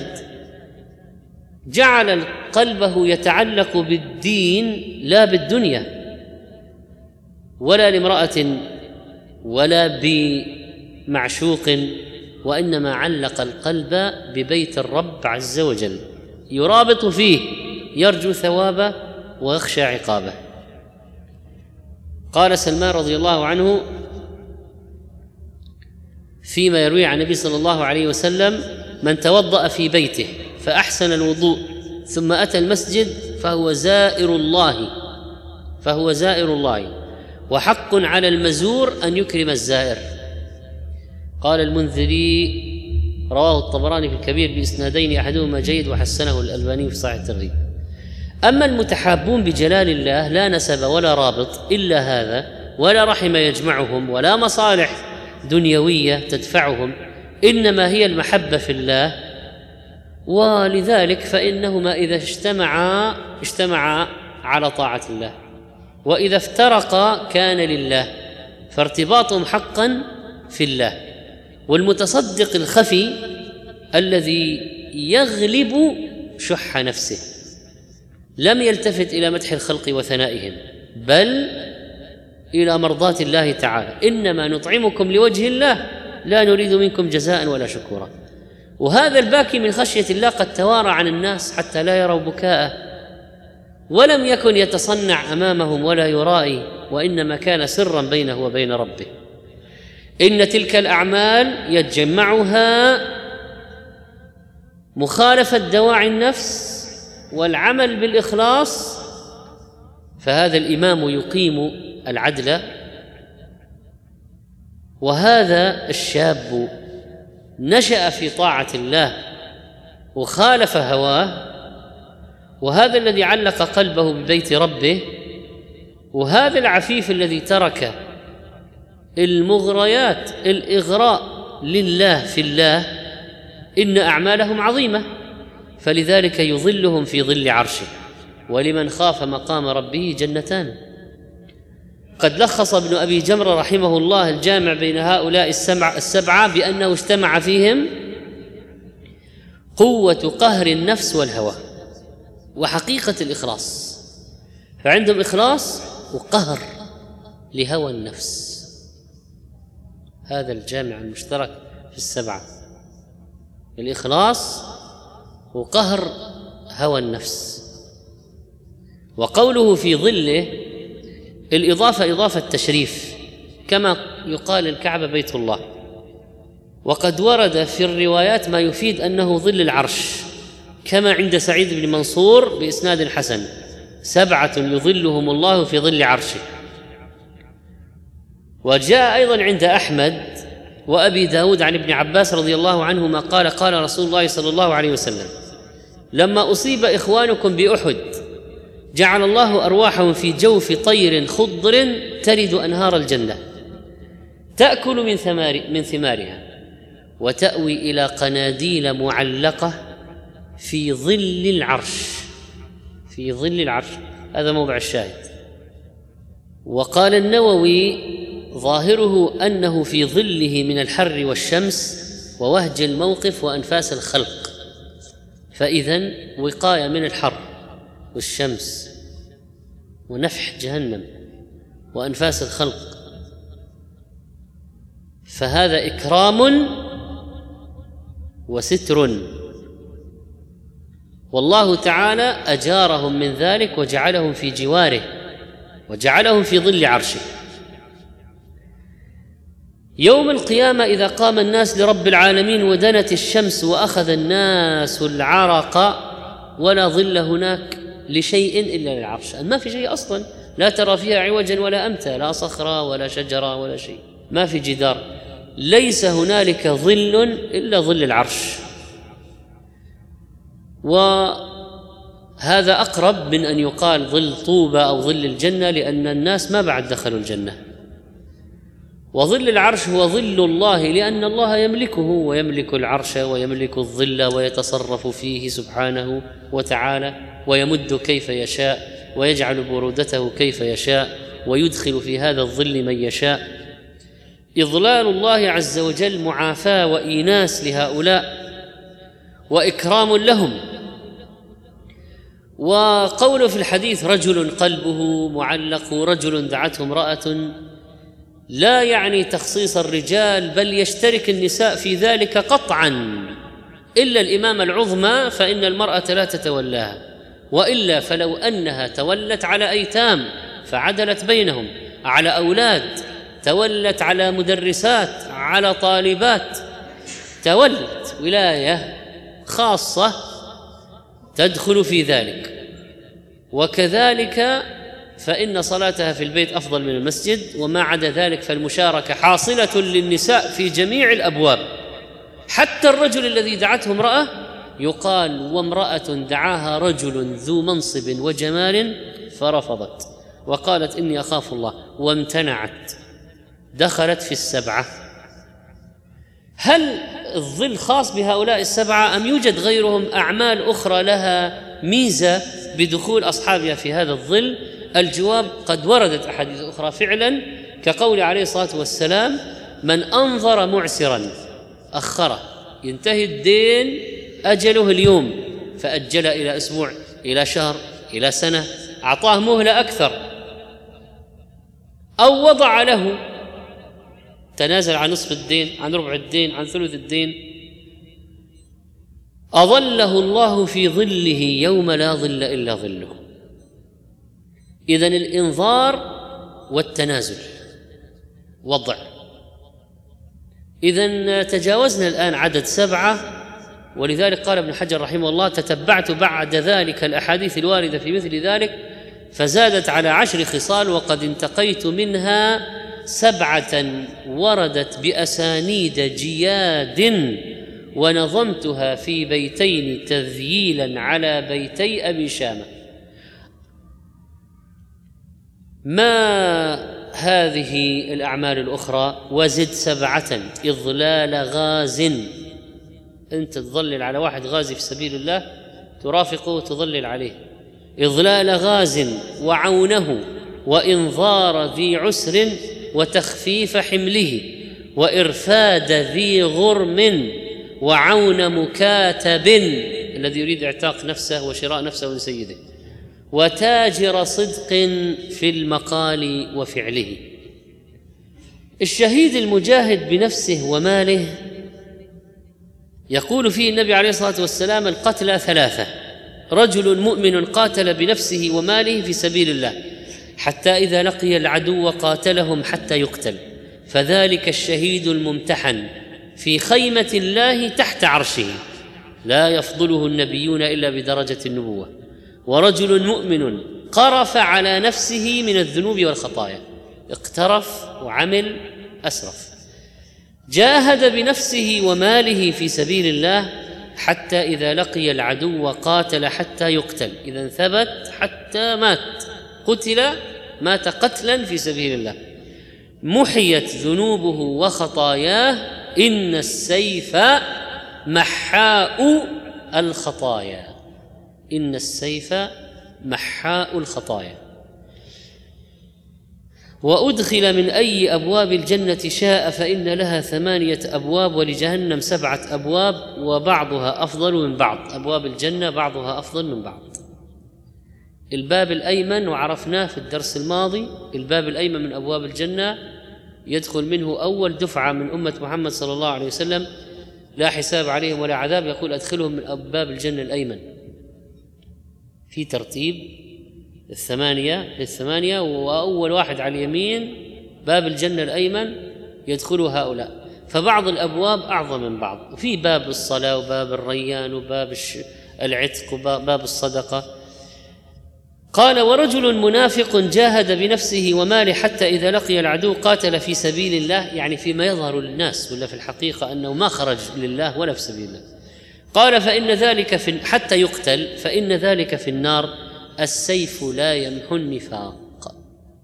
جعل قلبه يتعلق بالدين لا بالدنيا ولا لامرأة ولا بمعشوق، وإنما علق القلب ببيت الرب عز وجل يرابط فيه، يرجو ثوابه ويخشى عقابه. قال سلمان رضي الله عنه فيما يروي عن النبي صلى الله عليه وسلم: من توضأ في بيته فأحسن الوضوء ثم أتى المسجد فهو زائر الله فهو زائر الله وحق على المزور أن يكرم الزائر. قال المنذري رواه الطبراني في الكبير بإسنادين أحدهما جيد وحسنه الألباني في صحيح الترغيب. أما المتحابون بجلال الله لا نسب ولا رابط إلا هذا، ولا رحم يجمعهم ولا مصالح دنيوية تدفعهم، إنما هي المحبة في الله. ولذلك فإنهما إذا اجتمعا اجتمعا على طاعة الله، وإذا افترقا كان لله، فارتباطهم حقا في الله. والمتصدق الخفي الذي يغلب شح نفسه لم يلتفت إلى مدح الخلق وثنائهم بل إلى مرضاة الله تعالى: إنما نطعمكم لوجه الله لا نريد منكم جزاء ولا شكورا. وهذا الباكي من خشية الله قد توارى عن الناس حتى لا يروا بكاءه، ولم يكن يتصنع أمامهم ولا يرائي، وإنما كان سرا بينه وبين ربه. إن تلك الأعمال يجمعها مخالفة دواعي النفس والعمل بالإخلاص، فهذا الإمام يقيم العدل، وهذا الشاب نشأ في طاعة الله وخالف هواه، وهذا الذي علق قلبه ببيت ربه، وهذا العفيف الذي ترك المغريات الإغراء لله في الله، إن أعمالهم عظيمة، فلذلك يظلهم في ظل عرشه. ولمن خاف مقام ربه جنتان. قد لخص ابن أبي جمرة رحمه الله الجامع بين هؤلاء السبعة بأنه اجتمع فيهم قوة قهر النفس والهوى وحقيقة الإخلاص، فعندهم إخلاص وقهر لهوى النفس. هذا الجامع المشترك في السبعة: الإخلاص وقهر هوى النفس. وقوله في ظله الإضافة إضافة تشريف، كما يقال الكعبة بيت الله. وقد ورد في الروايات ما يفيد أنه ظل العرش، كما عند سعيد بن منصور بإسناد حسن: سبعة يظلهم الله في ظل عرشه. وجاء أيضا عند أحمد وأبي داود عن ابن عباس رضي الله عنهما قال: قال رسول الله صلى الله عليه وسلم: لما أصيب إخوانكم بأحد جعل الله أرواحهم في جوف طير خضر ترد أنهار الجنة تأكل من ثمار من ثمارها وتأوي إلى قناديل معلقة في ظل العرش. في ظل العرش، هذا موضع الشاهد. وقال النووي: ظاهره أنه في ظله من الحر والشمس ووهج الموقف وأنفاس الخلق، فإذن وقاية من الحر والشمس ونفح جهنم وأنفاس الخلق، فهذا إكرام وستر، والله تعالى أجارهم من ذلك وجعلهم في جواره وجعلهم في ظل عرشه. يوم القيامة إذا قام الناس لرب العالمين ودنت الشمس وأخذ الناس العرق ولا ظل هناك لشيء إلا للعرش، ما في شيء أصلا، لا ترى فيها عوجا ولا أمتا، لا صخرة ولا شجرة ولا شيء، ما في جدار، ليس هنالك ظل إلا ظل العرش. وهذا أقرب من أن يقال ظل طوبى أو ظل الجنة، لأن الناس ما بعد دخلوا الجنة. وظل العرش هو ظل الله، لأن الله يملكه ويملك العرش ويملك الظل ويتصرف فيه سبحانه وتعالى، ويمد كيف يشاء ويجعل برودته كيف يشاء ويدخل في هذا الظل من يشاء. إظلال الله عز وجل معافاة وإيناس لهؤلاء وإكرام لهم. وقوله في الحديث: رجل قلبه معلق، رجل دعته امرأة، لا يعني تخصيص الرجال، بل يشترك النساء في ذلك قطعا، إلا الإمامة العظمى فإن المرأة لا تتولاها، وإلا فلو أنها تولت على أيتام فعدلت بينهم، على أولاد، تولت على مدرسات، على طالبات، تولت ولاية خاصة تدخل في ذلك. وكذلك فإن صلاتها في البيت أفضل من المسجد، وما عدا ذلك فالمشاركة حاصلة للنساء في جميع الأبواب. حتى الرجل الذي دعته امرأة يقال: وامرأة دعاها رجل ذو منصب وجمال فرفضت وقالت إني أخاف الله وامتنعت، دخلت في السبعة. هل الظل خاص بهؤلاء السبعة أم يوجد غيرهم أعمال أخرى لها ميزة بدخول أصحابها في هذا الظل؟ الجواب: قد وردت أحاديث أخرى فعلا، كقول عليه الصلاة والسلام: من أنظر معسرا أخره، ينتهي الدين أجله اليوم فأجل إلى أسبوع إلى شهر إلى سنة، أعطاه مهلة أكثر، أو وضع له تنازل عن نصف الدين، عن ربع الدين، عن ثلث الدين، أظله الله في ظله يوم لا ظل إلا ظله. إذن الإنظار والتنازل وضع. إذن تجاوزنا الآن عدد سبعة، ولذلك قال ابن حجر رحمه الله: تتبعت بعد ذلك الأحاديث الواردة في مثل ذلك فزادت على عشر خصال، وقد انتقيت منها سبعة وردت بأسانيد جياد، ونظمتها في بيتين تذييلا على بيتي أبي شامة. ما هذه الأعمال الأخرى؟ وزد سبعة: إضلال غاز، أنت تظلل على واحد غازي في سبيل الله، ترافقه وتظلل عليه. إضلال غاز، وعونه، وإنظار ذي عسر، وتخفيف حمله، وإرفاد ذي غرم، وعون مكاتب الذي يريد اعتاق نفسه وشراء نفسه من سيده، وتاجر صدق في المقال وفعله. الشهيد المجاهد بنفسه وماله يقول فيه النبي عليه الصلاة والسلام: القتلى ثلاثة: رجل مؤمن قاتل بنفسه وماله في سبيل الله حتى إذا لقي العدو قاتلهم حتى يقتل، فذلك الشهيد الممتحن في خيمة الله تحت عرشه، لا يفضله النبيون إلا بدرجة النبوة. ورجل مؤمن قرف على نفسه من الذنوب والخطايا، اقترف وعمل أسرف، جاهد بنفسه وماله في سبيل الله حتى إذا لقي العدو قاتل حتى يقتل، إذا ثبت حتى مات، قتل مات قتلا في سبيل الله، محيت ذنوبه وخطاياه، إن السيف محاء الخطايا، إن السيف محاء الخطايا. وأدخل من أي أبواب الجنة شاء فإن لها ثمانية أبواب ولجهنم سبعة أبواب وبعضها أفضل من بعض. أبواب الجنة بعضها أفضل من بعض. الباب الأيمن وعرفناه في الدرس الماضي، الباب الأيمن من أبواب الجنة يدخل منه أول دفعة من أمة محمد صلى الله عليه وسلم، لا حساب عليهم ولا عذاب، يقول أدخلهم من أبواب الجنة الأيمن في ترتيب الثمانية للثمانية، وأول واحد على اليمين باب الجنة الأيمن يدخل هؤلاء. فبعض الأبواب أعظم من بعض، في باب الصلاة وباب الريان وباب العتق وباب الصدقة. قال: ورجل منافق جاهد بنفسه وماله حتى إذا لقي العدو قاتل في سبيل الله، يعني فيما يظهر للناس، ولا في الحقيقة أنه ما خرج لله ولا في سبيل الله. قال: فإن ذلك في حتى يقتل فإن ذلك في النار، السيف لا يمحو النفاق.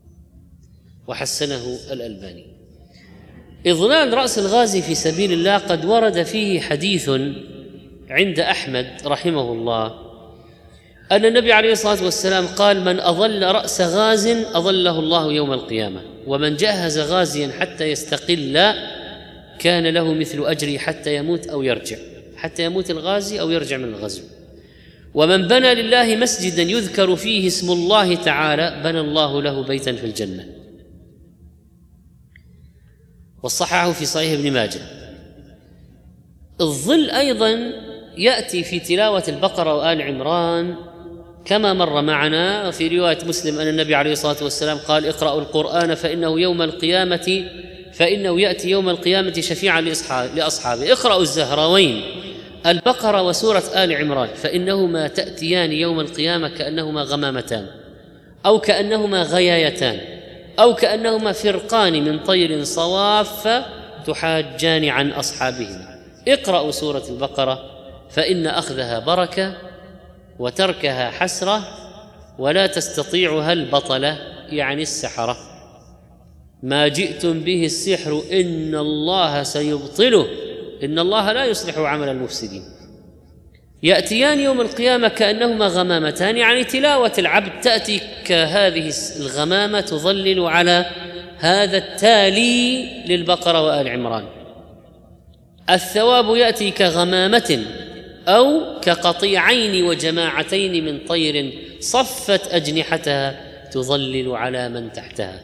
وحسنه الألباني. إضلال رأس الغازي في سبيل الله قد ورد فيه حديث عند أحمد رحمه الله أن النبي عليه الصلاة والسلام قال: من أضل رأس غاز أضله الله يوم القيامة، ومن جهز غازيا حتى يستقل كان له مثل أجره حتى يموت أو يرجع، حتى يموت الغازي أو يرجع من الغزو. ومن بنى لله مسجدا يذكر فيه اسم الله تعالى بنى الله له بيتا في الجنة. والصححه في صحيح ابن ماجه. الظل أيضا يأتي في تلاوة البقرة وآل عمران كما مر معنا في رواية مسلم أن النبي عليه الصلاة والسلام قال: اقرأوا القرآن فإنه يوم القيامة فإنه يأتي يوم القيامة شفيعا لأصحابه. اقرأوا الزهراوين البقرة وسورة آل عمران فإنهما تأتيان يوم القيامة كأنهما غمامتان أو كأنهما غيايتان أو كأنهما فرقان من طير صواف تحاجان عن أصحابهما. اقرأوا سورة البقرة فإن أخذها بركة وتركها حسرة ولا تستطيعها البطلة، يعني السحرة. ما جئتم به السحر إن الله سيبطله إن الله لا يصلح عمل المفسدين. يأتيان يوم القيامة كأنهما غمامتان، يعني تلاوة العبد تأتي كهذه الغمامة تظلل على هذا التالي للبقرة وآل عمران. الثواب يأتي كغمامة أو كقطيعين وجماعتين من طير صفت أجنحتها تظلل على من تحتها.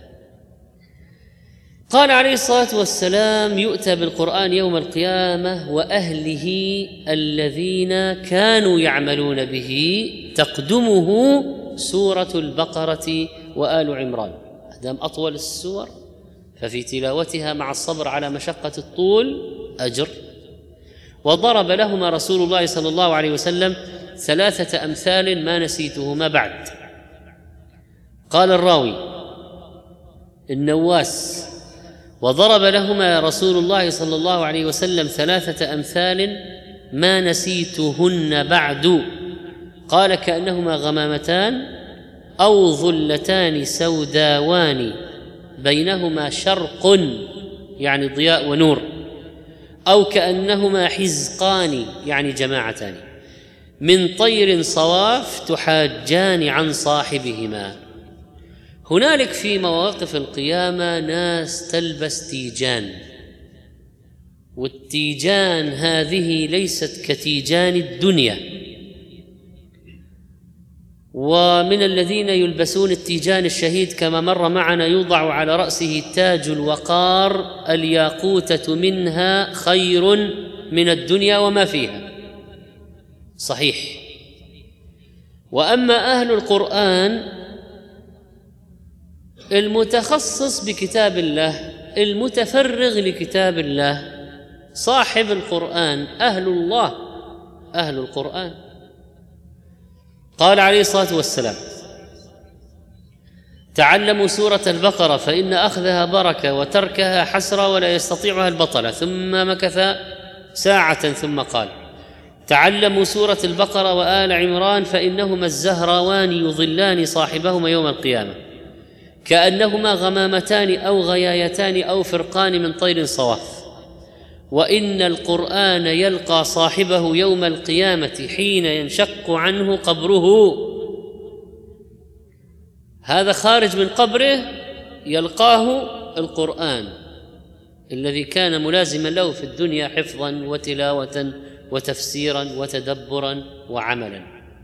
قال عليه الصلاة والسلام: يؤتى بالقرآن يوم القيامة وأهله الذين كانوا يعملون به تقدمه سورة البقرة وآل عمران. أدام أطول السور ففي تلاوتها مع الصبر على مشقة الطول أجر. وضرب لهما رسول الله صلى الله عليه وسلم ثلاثة أمثال ما نسيتهما بعد. قال الراوي النواس: وضرب لهما رسول الله صلى الله عليه وسلم ثلاثة أمثال ما نسيتهن بعد. قال: كأنهما غمامتان أو ظلتان سوداوان بينهما شرق، يعني ضياء ونور، أو كأنهما حزقان، يعني جماعتان من طير صواف تحاجان عن صاحبهما. هنالك في مواقف القيامة ناس تلبس تيجان، والتيجان هذه ليست كتيجان الدنيا. ومن الذين يلبسون التيجان الشهيد كما مر معنا يوضع على رأسه تاج الوقار، الياقوتة منها خير من الدنيا وما فيها، صحيح. وأما أهل القرآن المتخصص بكتاب الله المتفرغ لكتاب الله صاحب القرآن أهل الله أهل القرآن. قال عليه الصلاة والسلام: تعلموا سورة البقرة فإن أخذها بركة وتركها حسرة ولا يستطيعها البطلة. ثم مكث ساعة ثم قال: تعلموا سورة البقرة وآل عمران فإنهما الزهراوان يظلان صاحبهما يوم القيامة كأنهما غمامتان أو غيايتان أو فرقان من طير صواف، وإن القرآن يلقى صاحبه يوم القيامة حين ينشق عنه قبره. هذا خارج من قبره يلقاه القرآن الذي كان ملازما له في الدنيا حفظا وتلاوة وتفسيرا وتدبرا وعملا.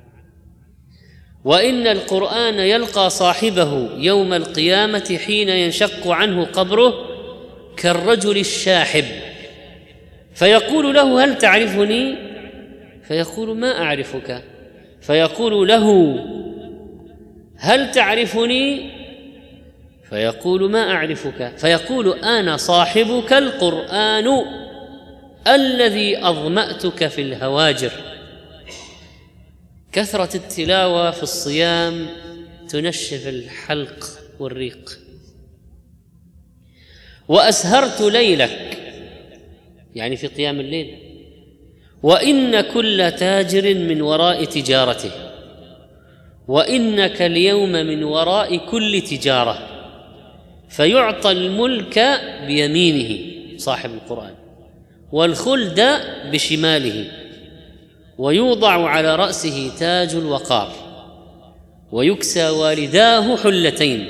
وإن القرآن يلقى صاحبه يوم القيامة حين ينشق عنه قبره كالرجل الشاحب، فيقول له: هل تعرفني؟ فيقول: ما أعرفك. فيقول له: هل تعرفني؟ فيقول: ما أعرفك. فيقول: أنا صاحبك القرآن الذي أظمأتك في الهواجر. كثرة التلاوة في الصيام تنشف الحلق والريق. وأسهرت ليلك، يعني في قيام الليل. وإن كل تاجر من وراء تجارته، وإنك اليوم من وراء كل تجارة. فيعطى الملك بيمينه صاحب القرآن، والخلد بشماله، ويوضع على رأسه تاج الوقار، ويكسى والداه حلتين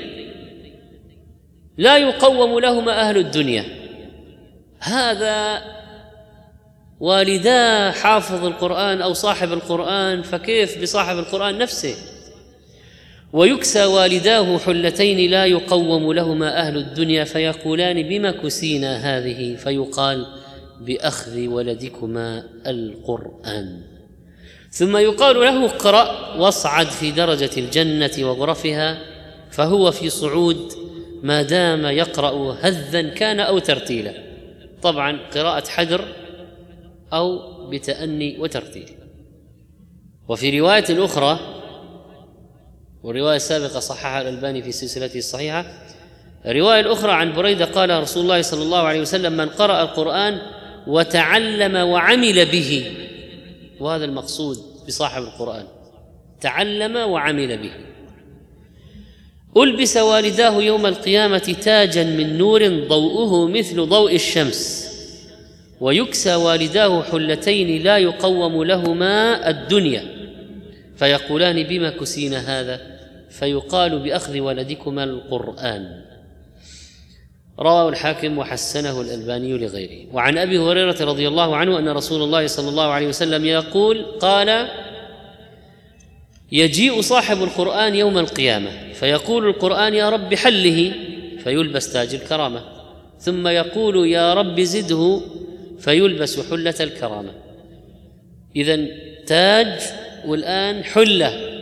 لا يقوم لهما أهل الدنيا. هذا والدا حافظ القرآن أو صاحب القرآن، فكيف بصاحب القرآن نفسه؟ ويكسى والداه حلتين لا يقوم لهما أهل الدنيا، فيقولان: بما كسينا هذه؟ فيقال: بأخذ ولدكما القرآن. ثم يقال له: اقرأ واصعد في درجة الجنة وغرفها، فهو في صعود ما دام يقرأ هذا كان أو ترتيلا. طبعا قراءة حدر أو بتأني وترتيل. وفي رواية أخرى، والرواية السابقة صححها الألباني في سلسلته الصحيحة، رواية أخرى عن بريدة قال رسول الله صلى الله عليه وسلم: من قرأ القرآن وتعلم وعمل به، وهذا المقصود بصاحب القرآن، تعلم وعمل به، ألبس والداه يوم القيامة تاجا من نور ضوءه مثل ضوء الشمس، ويكسى والداه حلتين لا يقوم لهما الدنيا، فيقولان: بما كسينا هذا؟ فيقال: بأخذ ولدكما القرآن. رواه الحاكم وحسنه الألباني لغيره. وعن أبي هريرة رضي الله عنه أن رسول الله صلى الله عليه وسلم يقول قال: يجيء صاحب القرآن يوم القيامة فيقول القرآن: يا رب حله، فيلبس تاج الكرامة، ثم يقول: يا رب زده، فيلبس حلة الكرامة. إذن تاج والآن حلة.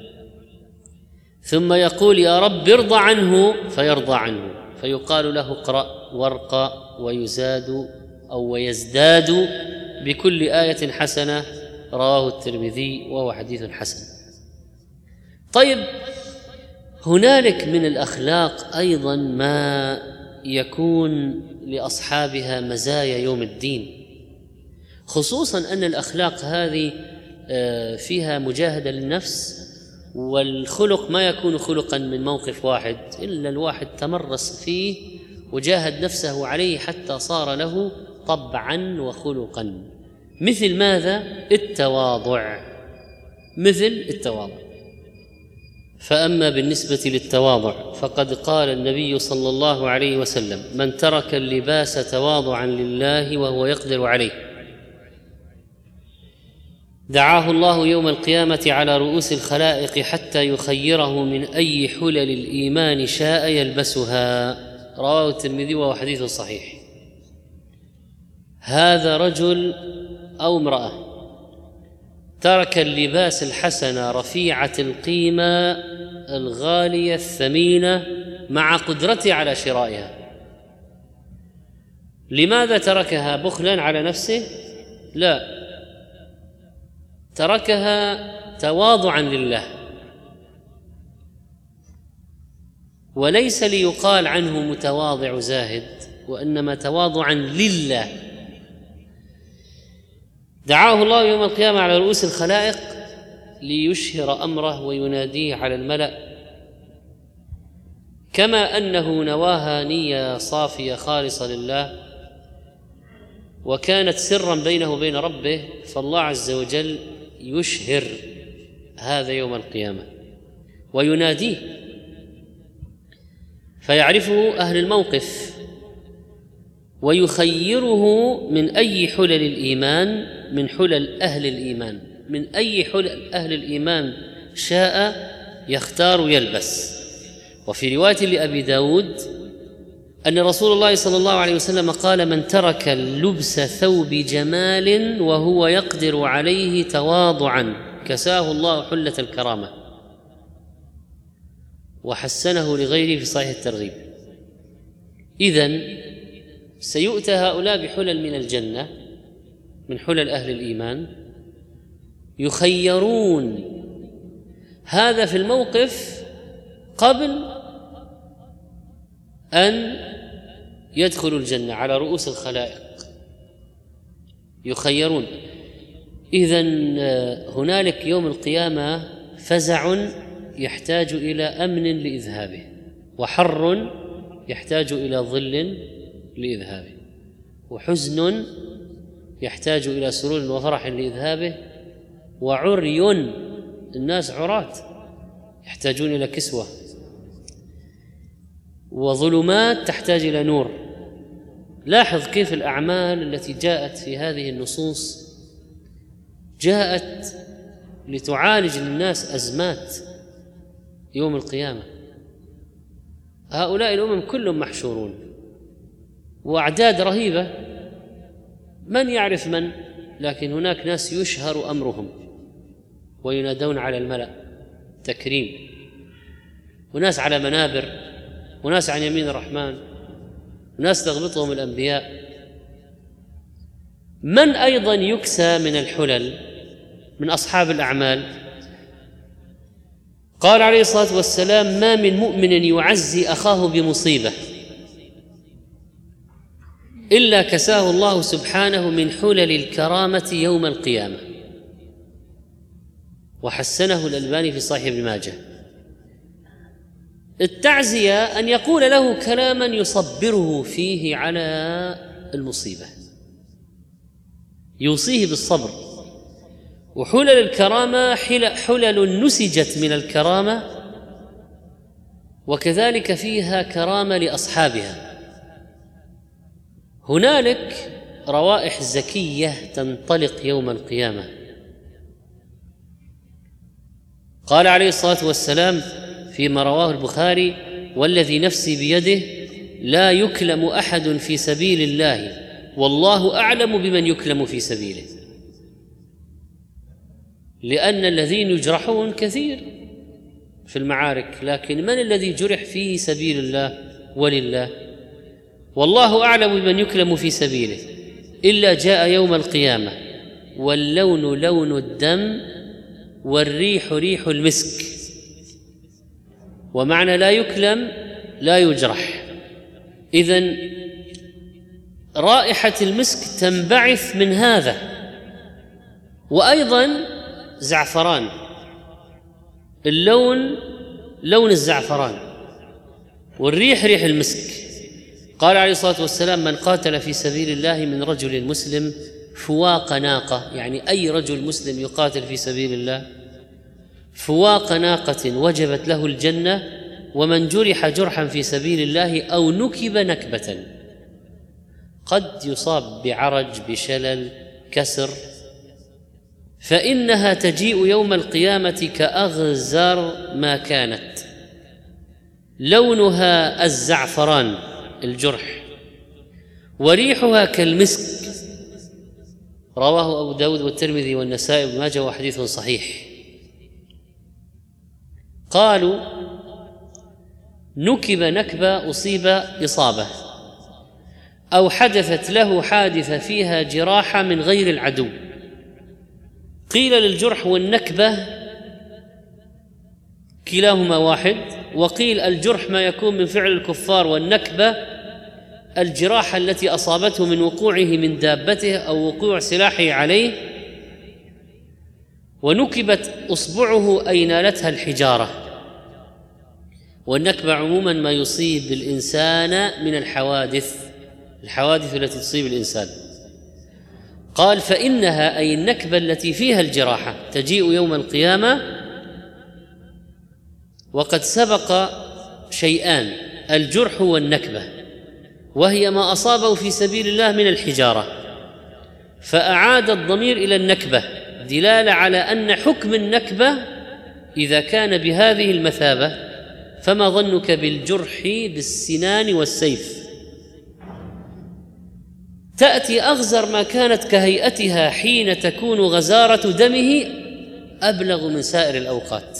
ثم يقول: يا رب ارضى عنه، فيرضى عنه، فيقال له: اقرأ وارقى، ويزاد أو ويزداد بكل آية حسنة. رواه الترمذي وهو حديث حسن. طيب، هنالك من الأخلاق أيضا ما يكون لأصحابها مزايا يوم الدين، خصوصا أن الأخلاق هذه فيها مجاهدة للنفس، والخلق ما يكون خلقا من موقف واحد، إلا الواحد تمرس فيه وجاهد نفسه عليه حتى صار له طبعا وخلقا. مثل ماذا؟ التواضع. مثل التواضع. فأما بالنسبة للتواضع فقد قال النبي صلى الله عليه وسلم: من ترك اللباس تواضعا لله وهو يقدر عليه دعاه الله يوم القيامة على رؤوس الخلائق حتى يخيره من أي حلل الإيمان شاء يلبسها. رواه الترمذي وهو حديث صحيح. هذا رجل أو امرأة ترك اللباس الحسن رفيعة القيمة الغالية الثمينة مع قدرته على شرائها. لماذا تركها؟ بخلا على نفسه؟ لا، تركها تواضعا لله، وليس ليقال عنه متواضع زاهد، وإنما تواضعا لله. دعاه الله يوم القيامة على رؤوس الخلائق ليشهر أمره ويناديه على الملأ، كما أنه نواها نية صافية خالصة لله وكانت سرا بينه وبين ربه، فالله عز وجل يشهر هذا يوم القيامة ويناديه فيعرفه أهل الموقف، ويخيره من أي حلل الإيمان، من حلل أهل الإيمان، من أي حلل أهل الإيمان شاء يختار يلبس. وفي رواية لأبي داود أن رسول الله صلى الله عليه وسلم قال: من ترك لبس ثوب جمال وهو يقدر عليه تواضعا كساه الله حلة الكرامة. وحسنه لغيره في صحيح الترغيب. إذن سيؤتى هؤلاء بحلل من الجنة، من حلل أهل الإيمان، يخيرون. هذا في الموقف قبل أن يدخلوا الجنة على رؤوس الخلائق يخيرون. إذن هنالك يوم القيامة فزع يحتاج إلى أمن لإذهابه، وحر يحتاج إلى ظل لإذهابه، وحزن يحتاج إلى سرور وفرح لإذهابه، وعري، الناس عراة يحتاجون إلى كسوة، وظلمات تحتاج إلى نور. لاحظ كيف الأعمال التي جاءت في هذه النصوص جاءت لتعالج للناس أزمات يوم القيامة. هؤلاء الأمم كلهم محشورون وأعداد رهيبة، من يعرف من، لكن هناك ناس يشهر أمرهم وينادون على الملأ تكريم، وناس على منابر، وناس عن يمين الرحمن، وناس تغبطهم الأنبياء. من أيضا يكسى من الحلل من أصحاب الأعمال؟ قال عليه الصلاة والسلام: ما من مؤمن يعزي أخاه بمصيبة إلا كساه الله سبحانه من حلل الكرامة يوم القيامة. وحسنه الألباني في صحيح ابن ماجه. التعزية أن يقول له كلاما يصبره فيه على المصيبة، يوصيه بالصبر. وحلل الكرامة حلل نسجت من الكرامة، وكذلك فيها كرامة لأصحابها. هنالك روائح زكية تنطلق يوم القيامة. قال عليه الصلاة والسلام فيما رواه البخاري: والذي نفسي بيده لا يكلم أحد في سبيل الله والله أعلم بمن يكلم في سبيله. لأن الذين يجرحون كثير في المعارك، لكن من الذي جرح في سبيل الله ولله؟ والله أعلم بمن يكلم في سبيله. إلا جاء يوم القيامة واللون لون الدم والريح ريح المسك. ومعنى لا يكلم لا يجرح. إذن رائحة المسك تنبعث من هذا. وأيضا زعفران، اللون لون الزعفران والريح ريح المسك. قال عليه الصلاة والسلام: من قاتل في سبيل الله من رجل مسلم فواق ناقة، يعني أي رجل مسلم يقاتل في سبيل الله فواق ناقة وجبت له الجنة، ومن جرح جرحا في سبيل الله أو نكب نكبة، قد يصاب بعرج بشلل كسر، فإنها تجيء يوم القيامة كأغزر ما كانت، لونها الزعفران الجرح، وريحها كالمسك. رواه أبو داود والترمذي والنسائي وابن ماجه وحديث صحيح. قالوا: نكب نكبة أصيب إصابة، أو حدثت له حادثة فيها جراحة من غير العدو، قيل للجرح والنكبة كلاهما واحد، وقيل الجرح ما يكون من فعل الكفار، والنكبة الجراحة التي أصابته من وقوعه من دابته أو وقوع سلاحه عليه، ونكبت أصبعه أي نالتها الحجارة. والنكبة عموما ما يصيب الإنسان من الحوادث الحوادث التي تصيب الإنسان. قال فإنها أي النكبة التي فيها الجراحة تجيء يوم القيامة وقد سبق شيئان، الجرح والنكبة، وهي ما أصابه في سبيل الله من الحجارة، فأعاد الضمير إلى النكبة دلالة على أن حكم النكبة إذا كان بهذه المثابة، فما ظنك بالجرح بالسنان والسيف؟ تأتي أغزر ما كانت كهيئتها حين تكون غزارة دمه أبلغ من سائر الأوقات.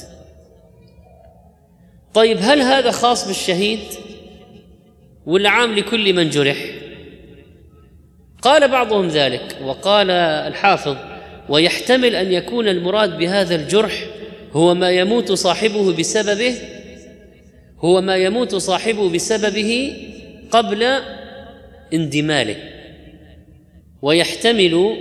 طيب هل هذا خاص بالشهيد ولا عام لكل من جرح؟ قال بعضهم ذلك، وقال الحافظ ويحتمل أن يكون المراد بهذا الجرح هو ما يموت صاحبه بسببه هو ما يموت صاحبه بسببه قبل اندماله، ويحتمل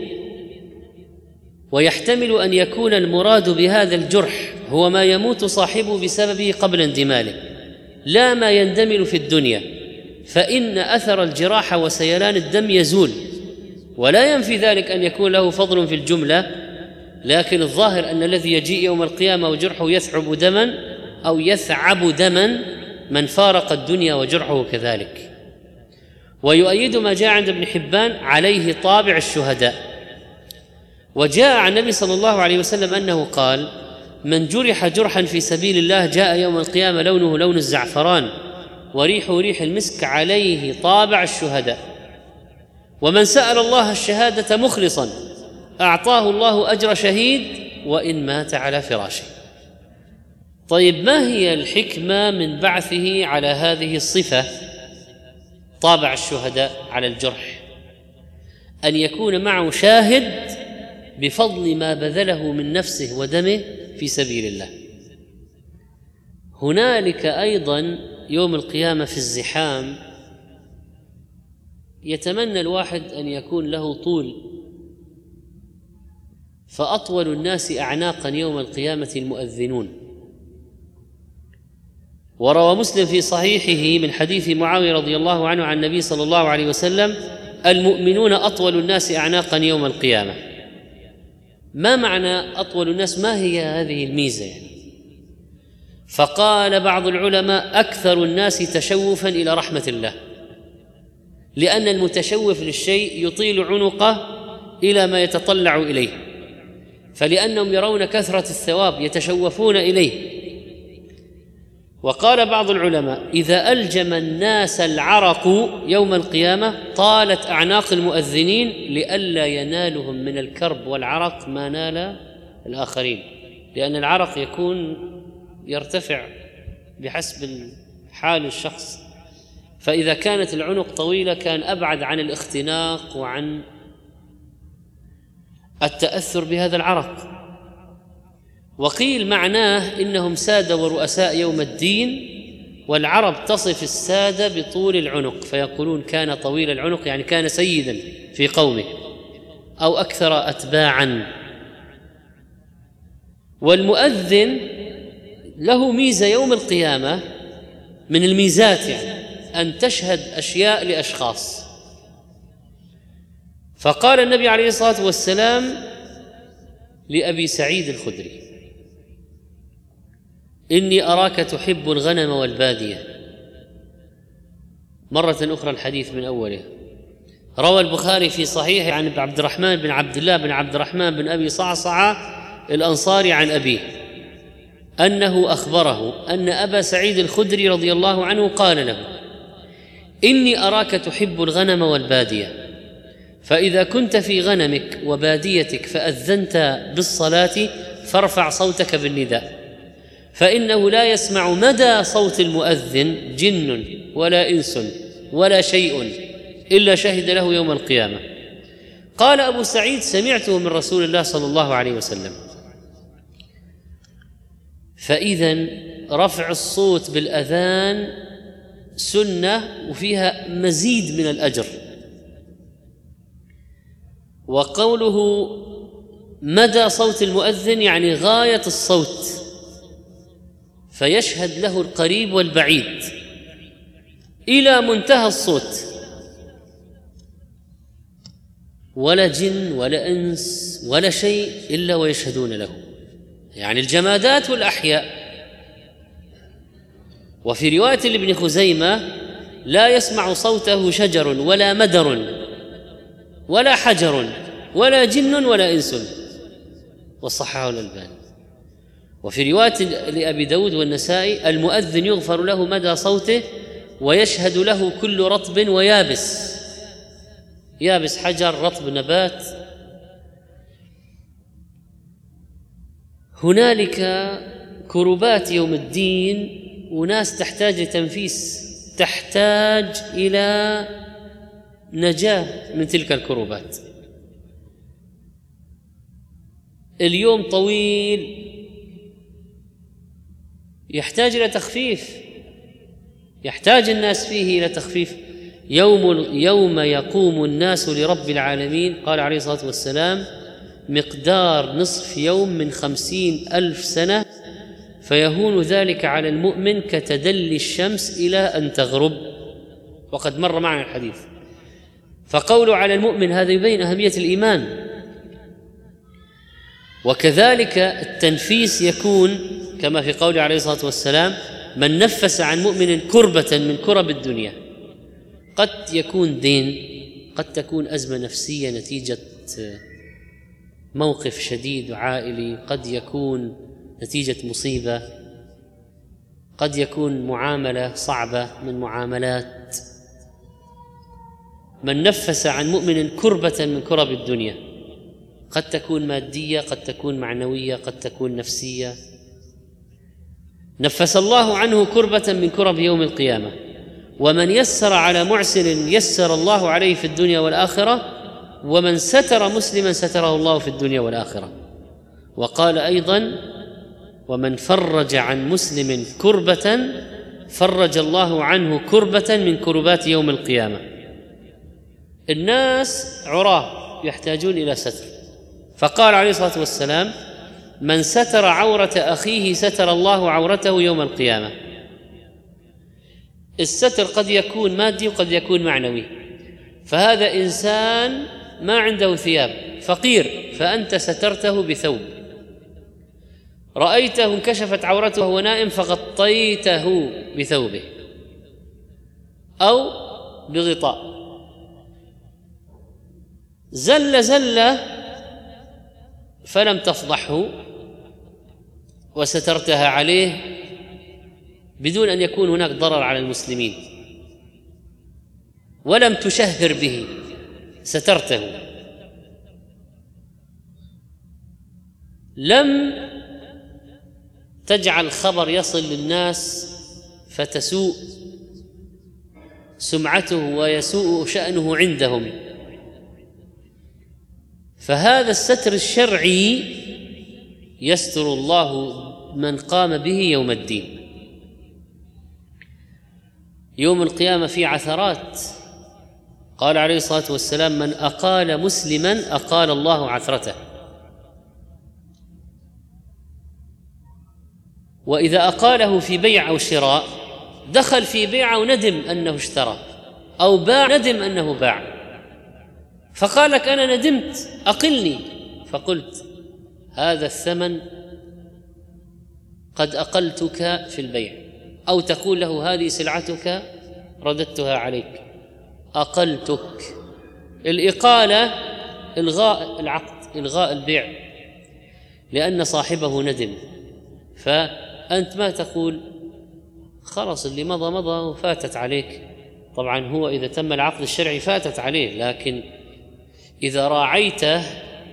ويحتمل أن يكون المراد بهذا الجرح هو ما يموت صاحبه بسببه قبل اندماله، لا ما يندمل في الدنيا، فإن أثر الجراحة وسيلان الدم يزول، ولا ينفي ذلك أن يكون له فضل في الجملة، لكن الظاهر أن الذي يجيء يوم القيامة وجرحه يثعب دما أو يثعب دما من فارق الدنيا وجرحه كذلك. ويؤيد ما جاء عند ابن حبان عليه طابع الشهداء. وجاء عن النبي صلى الله عليه وسلم أنه قال من جرح جرحا في سبيل الله جاء يوم القيامة لونه لون الزعفران وريحه ريح المسك عليه طابع الشهداء، ومن سأل الله الشهادة مخلصا أعطاه الله أجر شهيد وإن مات على فراشه. طيب ما هي الحكمة من بعثه على هذه الصفة طابع الشهداء على الجرح؟ أن يكون معه شاهد بفضل ما بذله من نفسه ودمه في سبيل الله. هنالك أيضا يوم القيامة في الزحام يتمنى الواحد أن يكون له طول، فأطول الناس أعناقا يوم القيامة المؤذنون. وروى مسلم في صحيحه من حديث معاوية رضي الله عنه عن النبي صلى الله عليه وسلم المؤمنون أطول الناس أعناقا يوم القيامة. ما معنى أطول الناس؟ ما هي هذه الميزة يعني؟ فقال بعض العلماء أكثر الناس تشوفا إلى رحمة الله، لأن المتشوف للشيء يطيل عنقه إلى ما يتطلع إليه، فلأنهم يرون كثرة الثواب يتشوفون إليه. وقال بعض العلماء إذا ألجم الناس العرق يوم القيامة طالت أعناق المؤذنين لئلا ينالهم من الكرب والعرق ما نال الآخرين، لأن العرق يكون يرتفع بحسب حال الشخص، فإذا كانت العنق طويلة كان أبعد عن الاختناق وعن التأثر بهذا العرق. وقيل معناه إنهم سادة ورؤساء يوم الدين، والعرب تصف السادة بطول العنق فيقولون كان طويل العنق، يعني كان سيدا في قومه أو أكثر أتباعا. والمؤذن له ميزة يوم القيامة من الميزات، يعني أن تشهد أشياء لأشخاص. فقال النبي عليه الصلاة والسلام لأبي سعيد الخدري إني أراك تحب الغنم والبادية، مرة أخرى الحديث من أوله. روى البخاري في صحيحه عن عبد الرحمن بن عبد الله بن عبد الرحمن بن أبي صعصعة الأنصاري عن أبيه أنه أخبره أن أبا سعيد الخدري رضي الله عنه قال له إني أراك تحب الغنم والبادية، فإذا كنت في غنمك وباديتك فأذنت بالصلاة فارفع صوتك بالنداء، فإنه لا يسمع مدى صوت المؤذن جن ولا إنس ولا شيء إلا شهد له يوم القيامة. قال أبو سعيد: سمعته من رسول الله صلى الله عليه وسلم. فإذن رفع الصوت بالأذان سنة وفيها مزيد من الأجر. وقوله مدى صوت المؤذن يعني غاية الصوت، فيشهد له القريب والبعيد إلى منتهى الصوت، ولا جن ولا إنس ولا شيء إلا ويشهدون له، يعني الجمادات والأحياء. وفي رواية لابن خزيمة: لا يسمع صوته شجر ولا مدر ولا حجر ولا جن ولا إنس، وصححه الألباني. وفي رواية لأبي داود والنسائي: المؤذن يغفر له مدى صوته ويشهد له كل رطب ويابس، يابس حجر، رطب نبات. هنالك كربات يوم الدين وناس تحتاج لتنفيس، تحتاج إلى نجاة من تلك الكربات. اليوم طويل يحتاج إلى تخفيف، يحتاج الناس فيه إلى تخفيف. يوم يوم يقوم الناس لرب العالمين، قال عليه الصلاة والسلام: مقدار نصف يوم من خمسين ألف سنة، فيهون ذلك على المؤمن كتدلي الشمس إلى أن تغرب. وقد مر معنا الحديث. فقوله على المؤمن هذا يبين أهمية الإيمان. وكذلك التنفيس يكون كما في قوله عليه الصلاة والسلام: من نفس عن مؤمن كربة من كرب الدنيا. قد يكون دين، قد تكون أزمة نفسية نتيجة موقف شديد عائلي، قد يكون نتيجة مصيبة، قد يكون معاملة صعبة من معاملات. من نفس عن مؤمن كربة من كرب الدنيا، قد تكون مادية، قد تكون معنوية، قد تكون نفسية. نفس الله عنه كربة من كرب يوم القيامة. ومن يسر على معسر يسر الله عليه في الدنيا والآخرة، ومن ستر مسلما ستره الله في الدنيا والآخرة. وقال أيضا: ومن فرج عن مسلم كربة فرج الله عنه كربة من كربات يوم القيامة. الناس عراه يحتاجون إلى ستر، فقال عليه الصلاة والسلام: من ستر عورة أخيه ستر الله عورته يوم القيامة. الستر قد يكون مادي وقد يكون معنوي. فهذا إنسان ما عنده ثياب، فقير، فأنت سترته بثوب. رأيته انكشفت عورته وهو نائم فغطيته بثوبه أو بغطاء. زل زل فلم تفضحه وسترتها عليه بدون أن يكون هناك ضرر على المسلمين، ولم تشهر به، سترته. لم تجعل خبر يصل للناس فتسوء سمعته ويسوء شأنه عندهم. فهذا الستر الشرعي يستر الله من قام به يوم الدين. يوم القيامة في عثرات. قال عليه الصلاة والسلام: من أقال مسلما أقال الله عثرته. وإذا أقاله في بيع أو شراء، دخل في بيع وندم أنه اشترى، أو باع ندم أنه باع، فقال لك: أنا ندمت أقلني، فقلت: هذا الثمن قد أقلتك في البيع. أو تقول له: هذه سلعتك رددتها عليك، أقلتك. الإقالة إلغاء العقد، إلغاء البيع، لأن صاحبه ندم. فأنت ما تقول: خلاص اللي مضى مضى وفاتت عليك. طبعا هو إذا تم العقد الشرعي فاتت عليه، لكن إذا راعيته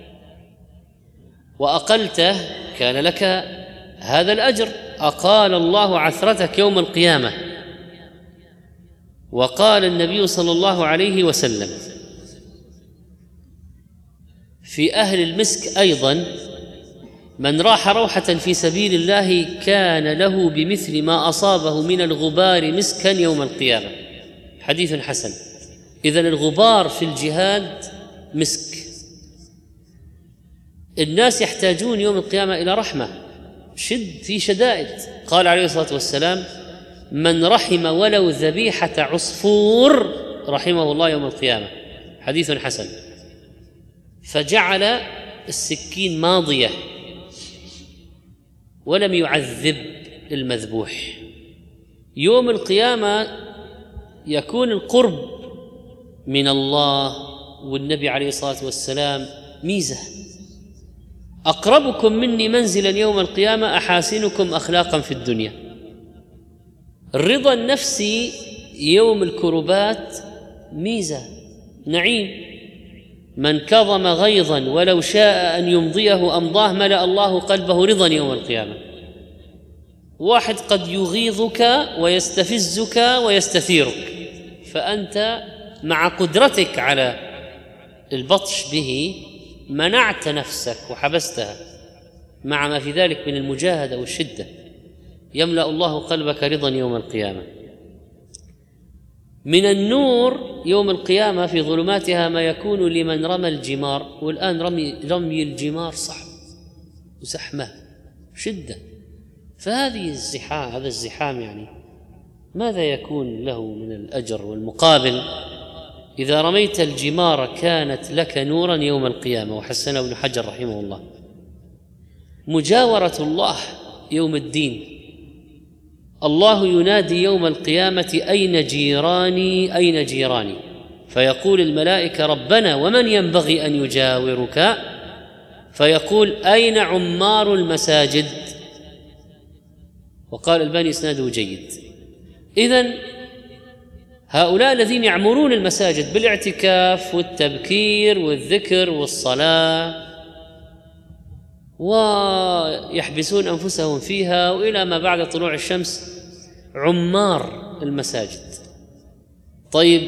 وأقلته كان لك هذا الأجر. أقال الله عثرتك يوم القيامة. وقال النبي صلى الله عليه وسلم: في أهل المسك أيضا: من راح روحة في سبيل الله كان له بمثل ما أصابه من الغبار مسكا يوم القيامة. حديث حسن. إذن الغبار في الجهاد مسك. الناس يحتاجون يوم القيامة إلى رحمة، شد في شدائد. قال عليه الصلاة والسلام: من رحم ولو ذبيحة عصفور رحمه الله يوم القيامة. حديث حسن. فجعل السكين ماضية ولم يعذب المذبوح. يوم القيامة يكون القرب من الله والنبي عليه الصلاة والسلام ميزة. أقربكم مني منزلا يوم القيامة أحاسنكم أخلاقا في الدنيا. الرضا النفسي يوم الكربات ميزة، نعيم. من كظم غيظا ولو شاء أن يمضيه أمضاه ملأ الله قلبه رضا يوم القيامة. واحد قد يغيظك ويستفزك ويستثيرك، فأنت مع قدرتك على البطش به منعت نفسك وحبستها، مع ما في ذلك من المجاهدة والشدة. يملأ الله قلبك رضا يوم القيامة. من النور يوم القيامة في ظلماتها ما يكون لمن رمى الجمار. والآن رمي, رمي الجمار صعب وزحمة شدة، فهذه الزحام هذا الزحام يعني ماذا يكون له من الأجر والمقابل؟ إذا رميت الجمار كانت لك نورا يوم القيامة. وحسنه ابن حجر رحمه الله. مجاورة الله يوم الدين. الله ينادي يوم القيامة: أين جيراني أين جيراني؟ فيقول الملائكة: ربنا ومن ينبغي أن يجاورك؟ فيقول: أين عمار المساجد؟ وقال الباني إسناده جيد. إذن هؤلاء الذين يعمرون المساجد بالاعتكاف والتبكير والذكر والصلاة ويحبسون أنفسهم فيها وإلى ما بعد طلوع الشمس، عمار المساجد. طيب،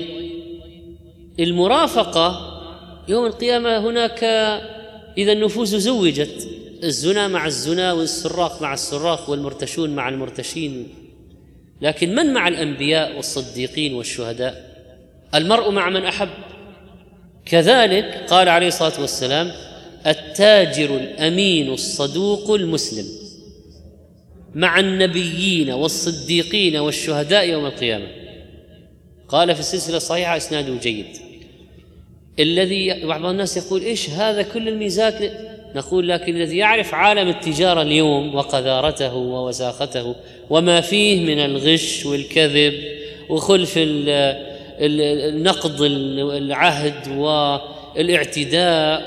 المرافقة يوم القيامة هناك إذا النفوس زوجت، الزنا مع الزنا والسراق مع السراق والمرتشون مع المرتشين، لكن من مع الأنبياء والصديقين والشهداء؟ المرء مع من أحب. كذلك قال عليه الصلاة والسلام: التاجر الأمين الصدوق المسلم مع النبيين والصديقين والشهداء يوم القيامة. قال في السلسلة الصحيحة إسناده جيد. الذي بعض الناس يقول: إيش هذا كل الميزات؟ نقول: لكن الذي يعرف عالم التجارة اليوم وقذارته ووساخته وما فيه من الغش والكذب وخلف النقض العهد والاعتداء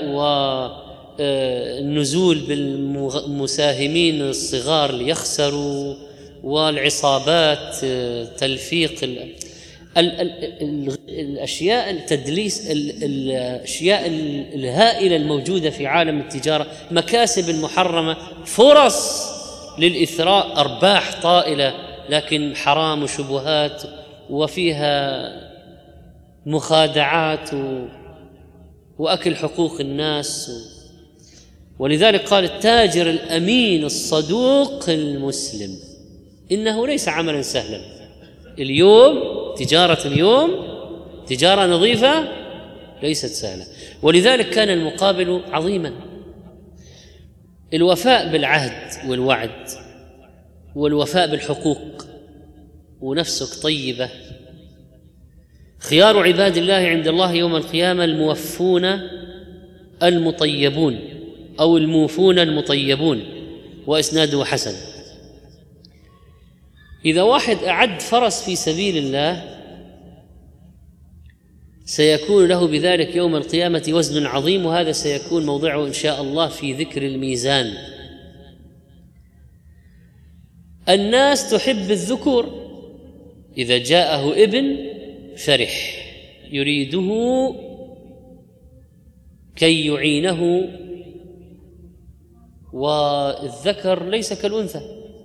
والنزول بالمساهمين الصغار ليخسروا والعصابات تلفيق ال ال ال الأشياء التدليس الأشياء الهائلة الموجودة في عالم التجارة، مكاسب المحرمة، فرص للإثراء، أرباح طائلة لكن حرام وشبهات وفيها مخادعات وأكل حقوق الناس. ولذلك قال: التاجر الأمين الصدوق المسلم. إنه ليس عملا سهلا. اليوم تجارة اليوم تجارة نظيفة ليست سهلة، ولذلك كان المقابل عظيما. الوفاء بالعهد والوعد والوفاء بالحقوق ونفسك طيبة. خيار عباد الله عند الله يوم القيامة الموفون المطيبون أو الموفون المطيبون، وإسناده حسن. إذا واحد أعد فرس في سبيل الله سيكون له بذلك يوم القيامة وزن عظيم، وهذا سيكون موضعه إن شاء الله في ذكر الميزان. الناس تحب الذكور، إذا جاءه ابن فرح يريده كي يعينه، والذكر ليس كالأنثى.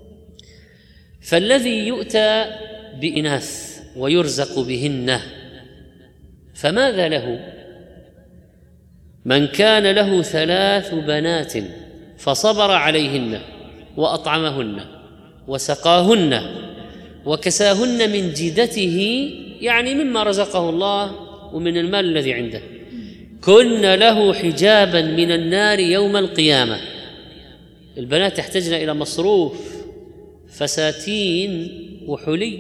فالذي يؤتى بإناث ويرزق بهن فماذا له؟ من كان له ثلاث بنات فصبر عليهن وأطعمهن وسقاهن وكساهن من جدته، يعني مما رزقه الله ومن المال الذي عنده، كن له حجابا من النار يوم القيامة. البنات يحتاجن إلى مصروف، فساتين وحلي.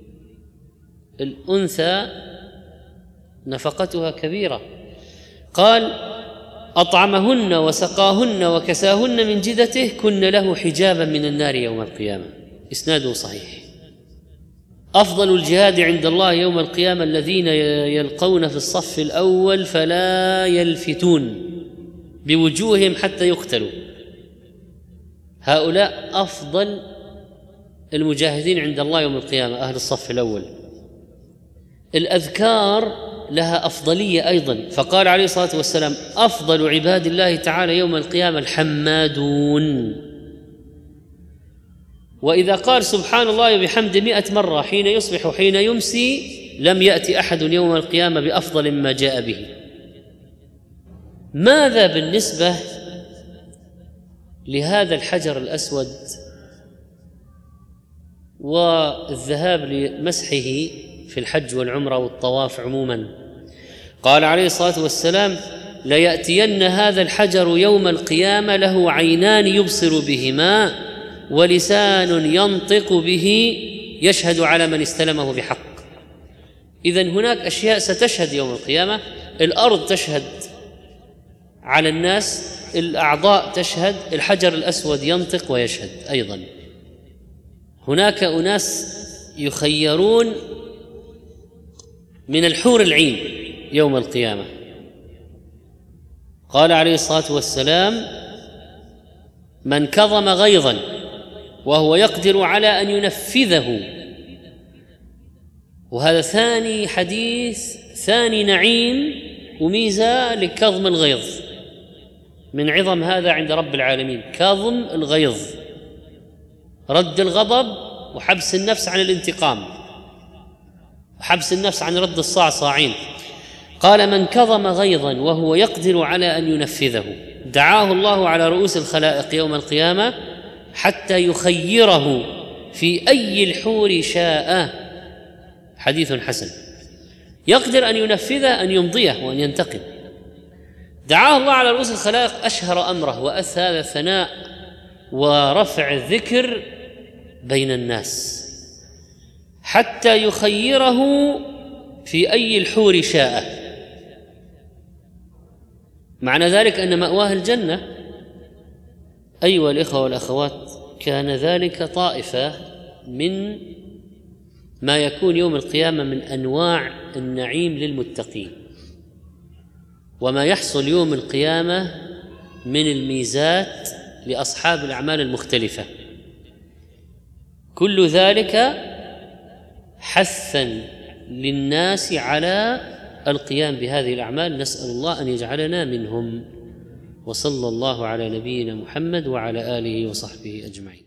الأنثى نفقتها كبيرة. قال: أطعمهن وسقاهن وكساهن من جدته كن له حجابا من النار يوم القيامة. إسناده صحيح. أفضل الجهاد عند الله يوم القيامة الذين يلقون في الصف الأول فلا يلفتون بوجوههم حتى يقتلوا. هؤلاء أفضل المجاهدين عند الله يوم القيامة، أهل الصف الأول. الأذكار لها أفضلية أيضا، فقال عليه الصلاة والسلام: أفضل عباد الله تعالى يوم القيامة الحمادون. وإذا قال سبحان الله بحمد مئة مرة حين يصبح وحين يمسي لم يأتي أحد يوم القيامة بأفضل مما جاء به. ماذا بالنسبة لهذا الحجر الأسود والذهاب لمسحه في الحج والعمرة والطواف عموما؟ قال عليه الصلاة والسلام: ليأتين هذا الحجر يوم القيامة له عينان يبصر بهما ولسان ينطق به يشهد على من استلمه بحق. إذن هناك أشياء ستشهد يوم القيامة. الأرض تشهد على الناس، الأعضاء تشهد، الحجر الأسود ينطق ويشهد أيضا. هناك أناس يخيرون من الحور العين يوم القيامة. قال عليه الصلاة والسلام: من كظم غيظا وهو يقدر على أن ينفذه. وهذا ثاني حديث، ثاني نعيم وميزة لكظم الغيظ، من عظم هذا عند رب العالمين، كظم الغيظ، رد الغضب وحبس النفس عن الانتقام وحبس النفس عن رد الصعصاعين. قال: من كظم غيظا وهو يقدر على أن ينفذه دعاه الله على رؤوس الخلائق يوم القيامة حتى يخيره في أي الحور شاء. حديث حسن. يقدر أن ينفذه، أن يمضيه وأن ينتقم. دعاه الله على رؤوس الخلائق، أشهر أمره وأث هذا الثناء ورفع الذكر بين الناس حتى يخيره في أي الحور شاء. معنى ذلك أن مأواه الجنة. أيها الإخوة والأخوات، كان ذلك طائفة من ما يكون يوم القيامة من أنواع النعيم للمتقين، وما يحصل يوم القيامة من الميزات لأصحاب الأعمال المختلفة. كل ذلك حثا للناس على القيام بهذه الأعمال. نسأل الله أن يجعلنا منهم. وصلى الله على نبينا محمد وعلى آله وصحبه أجمعين.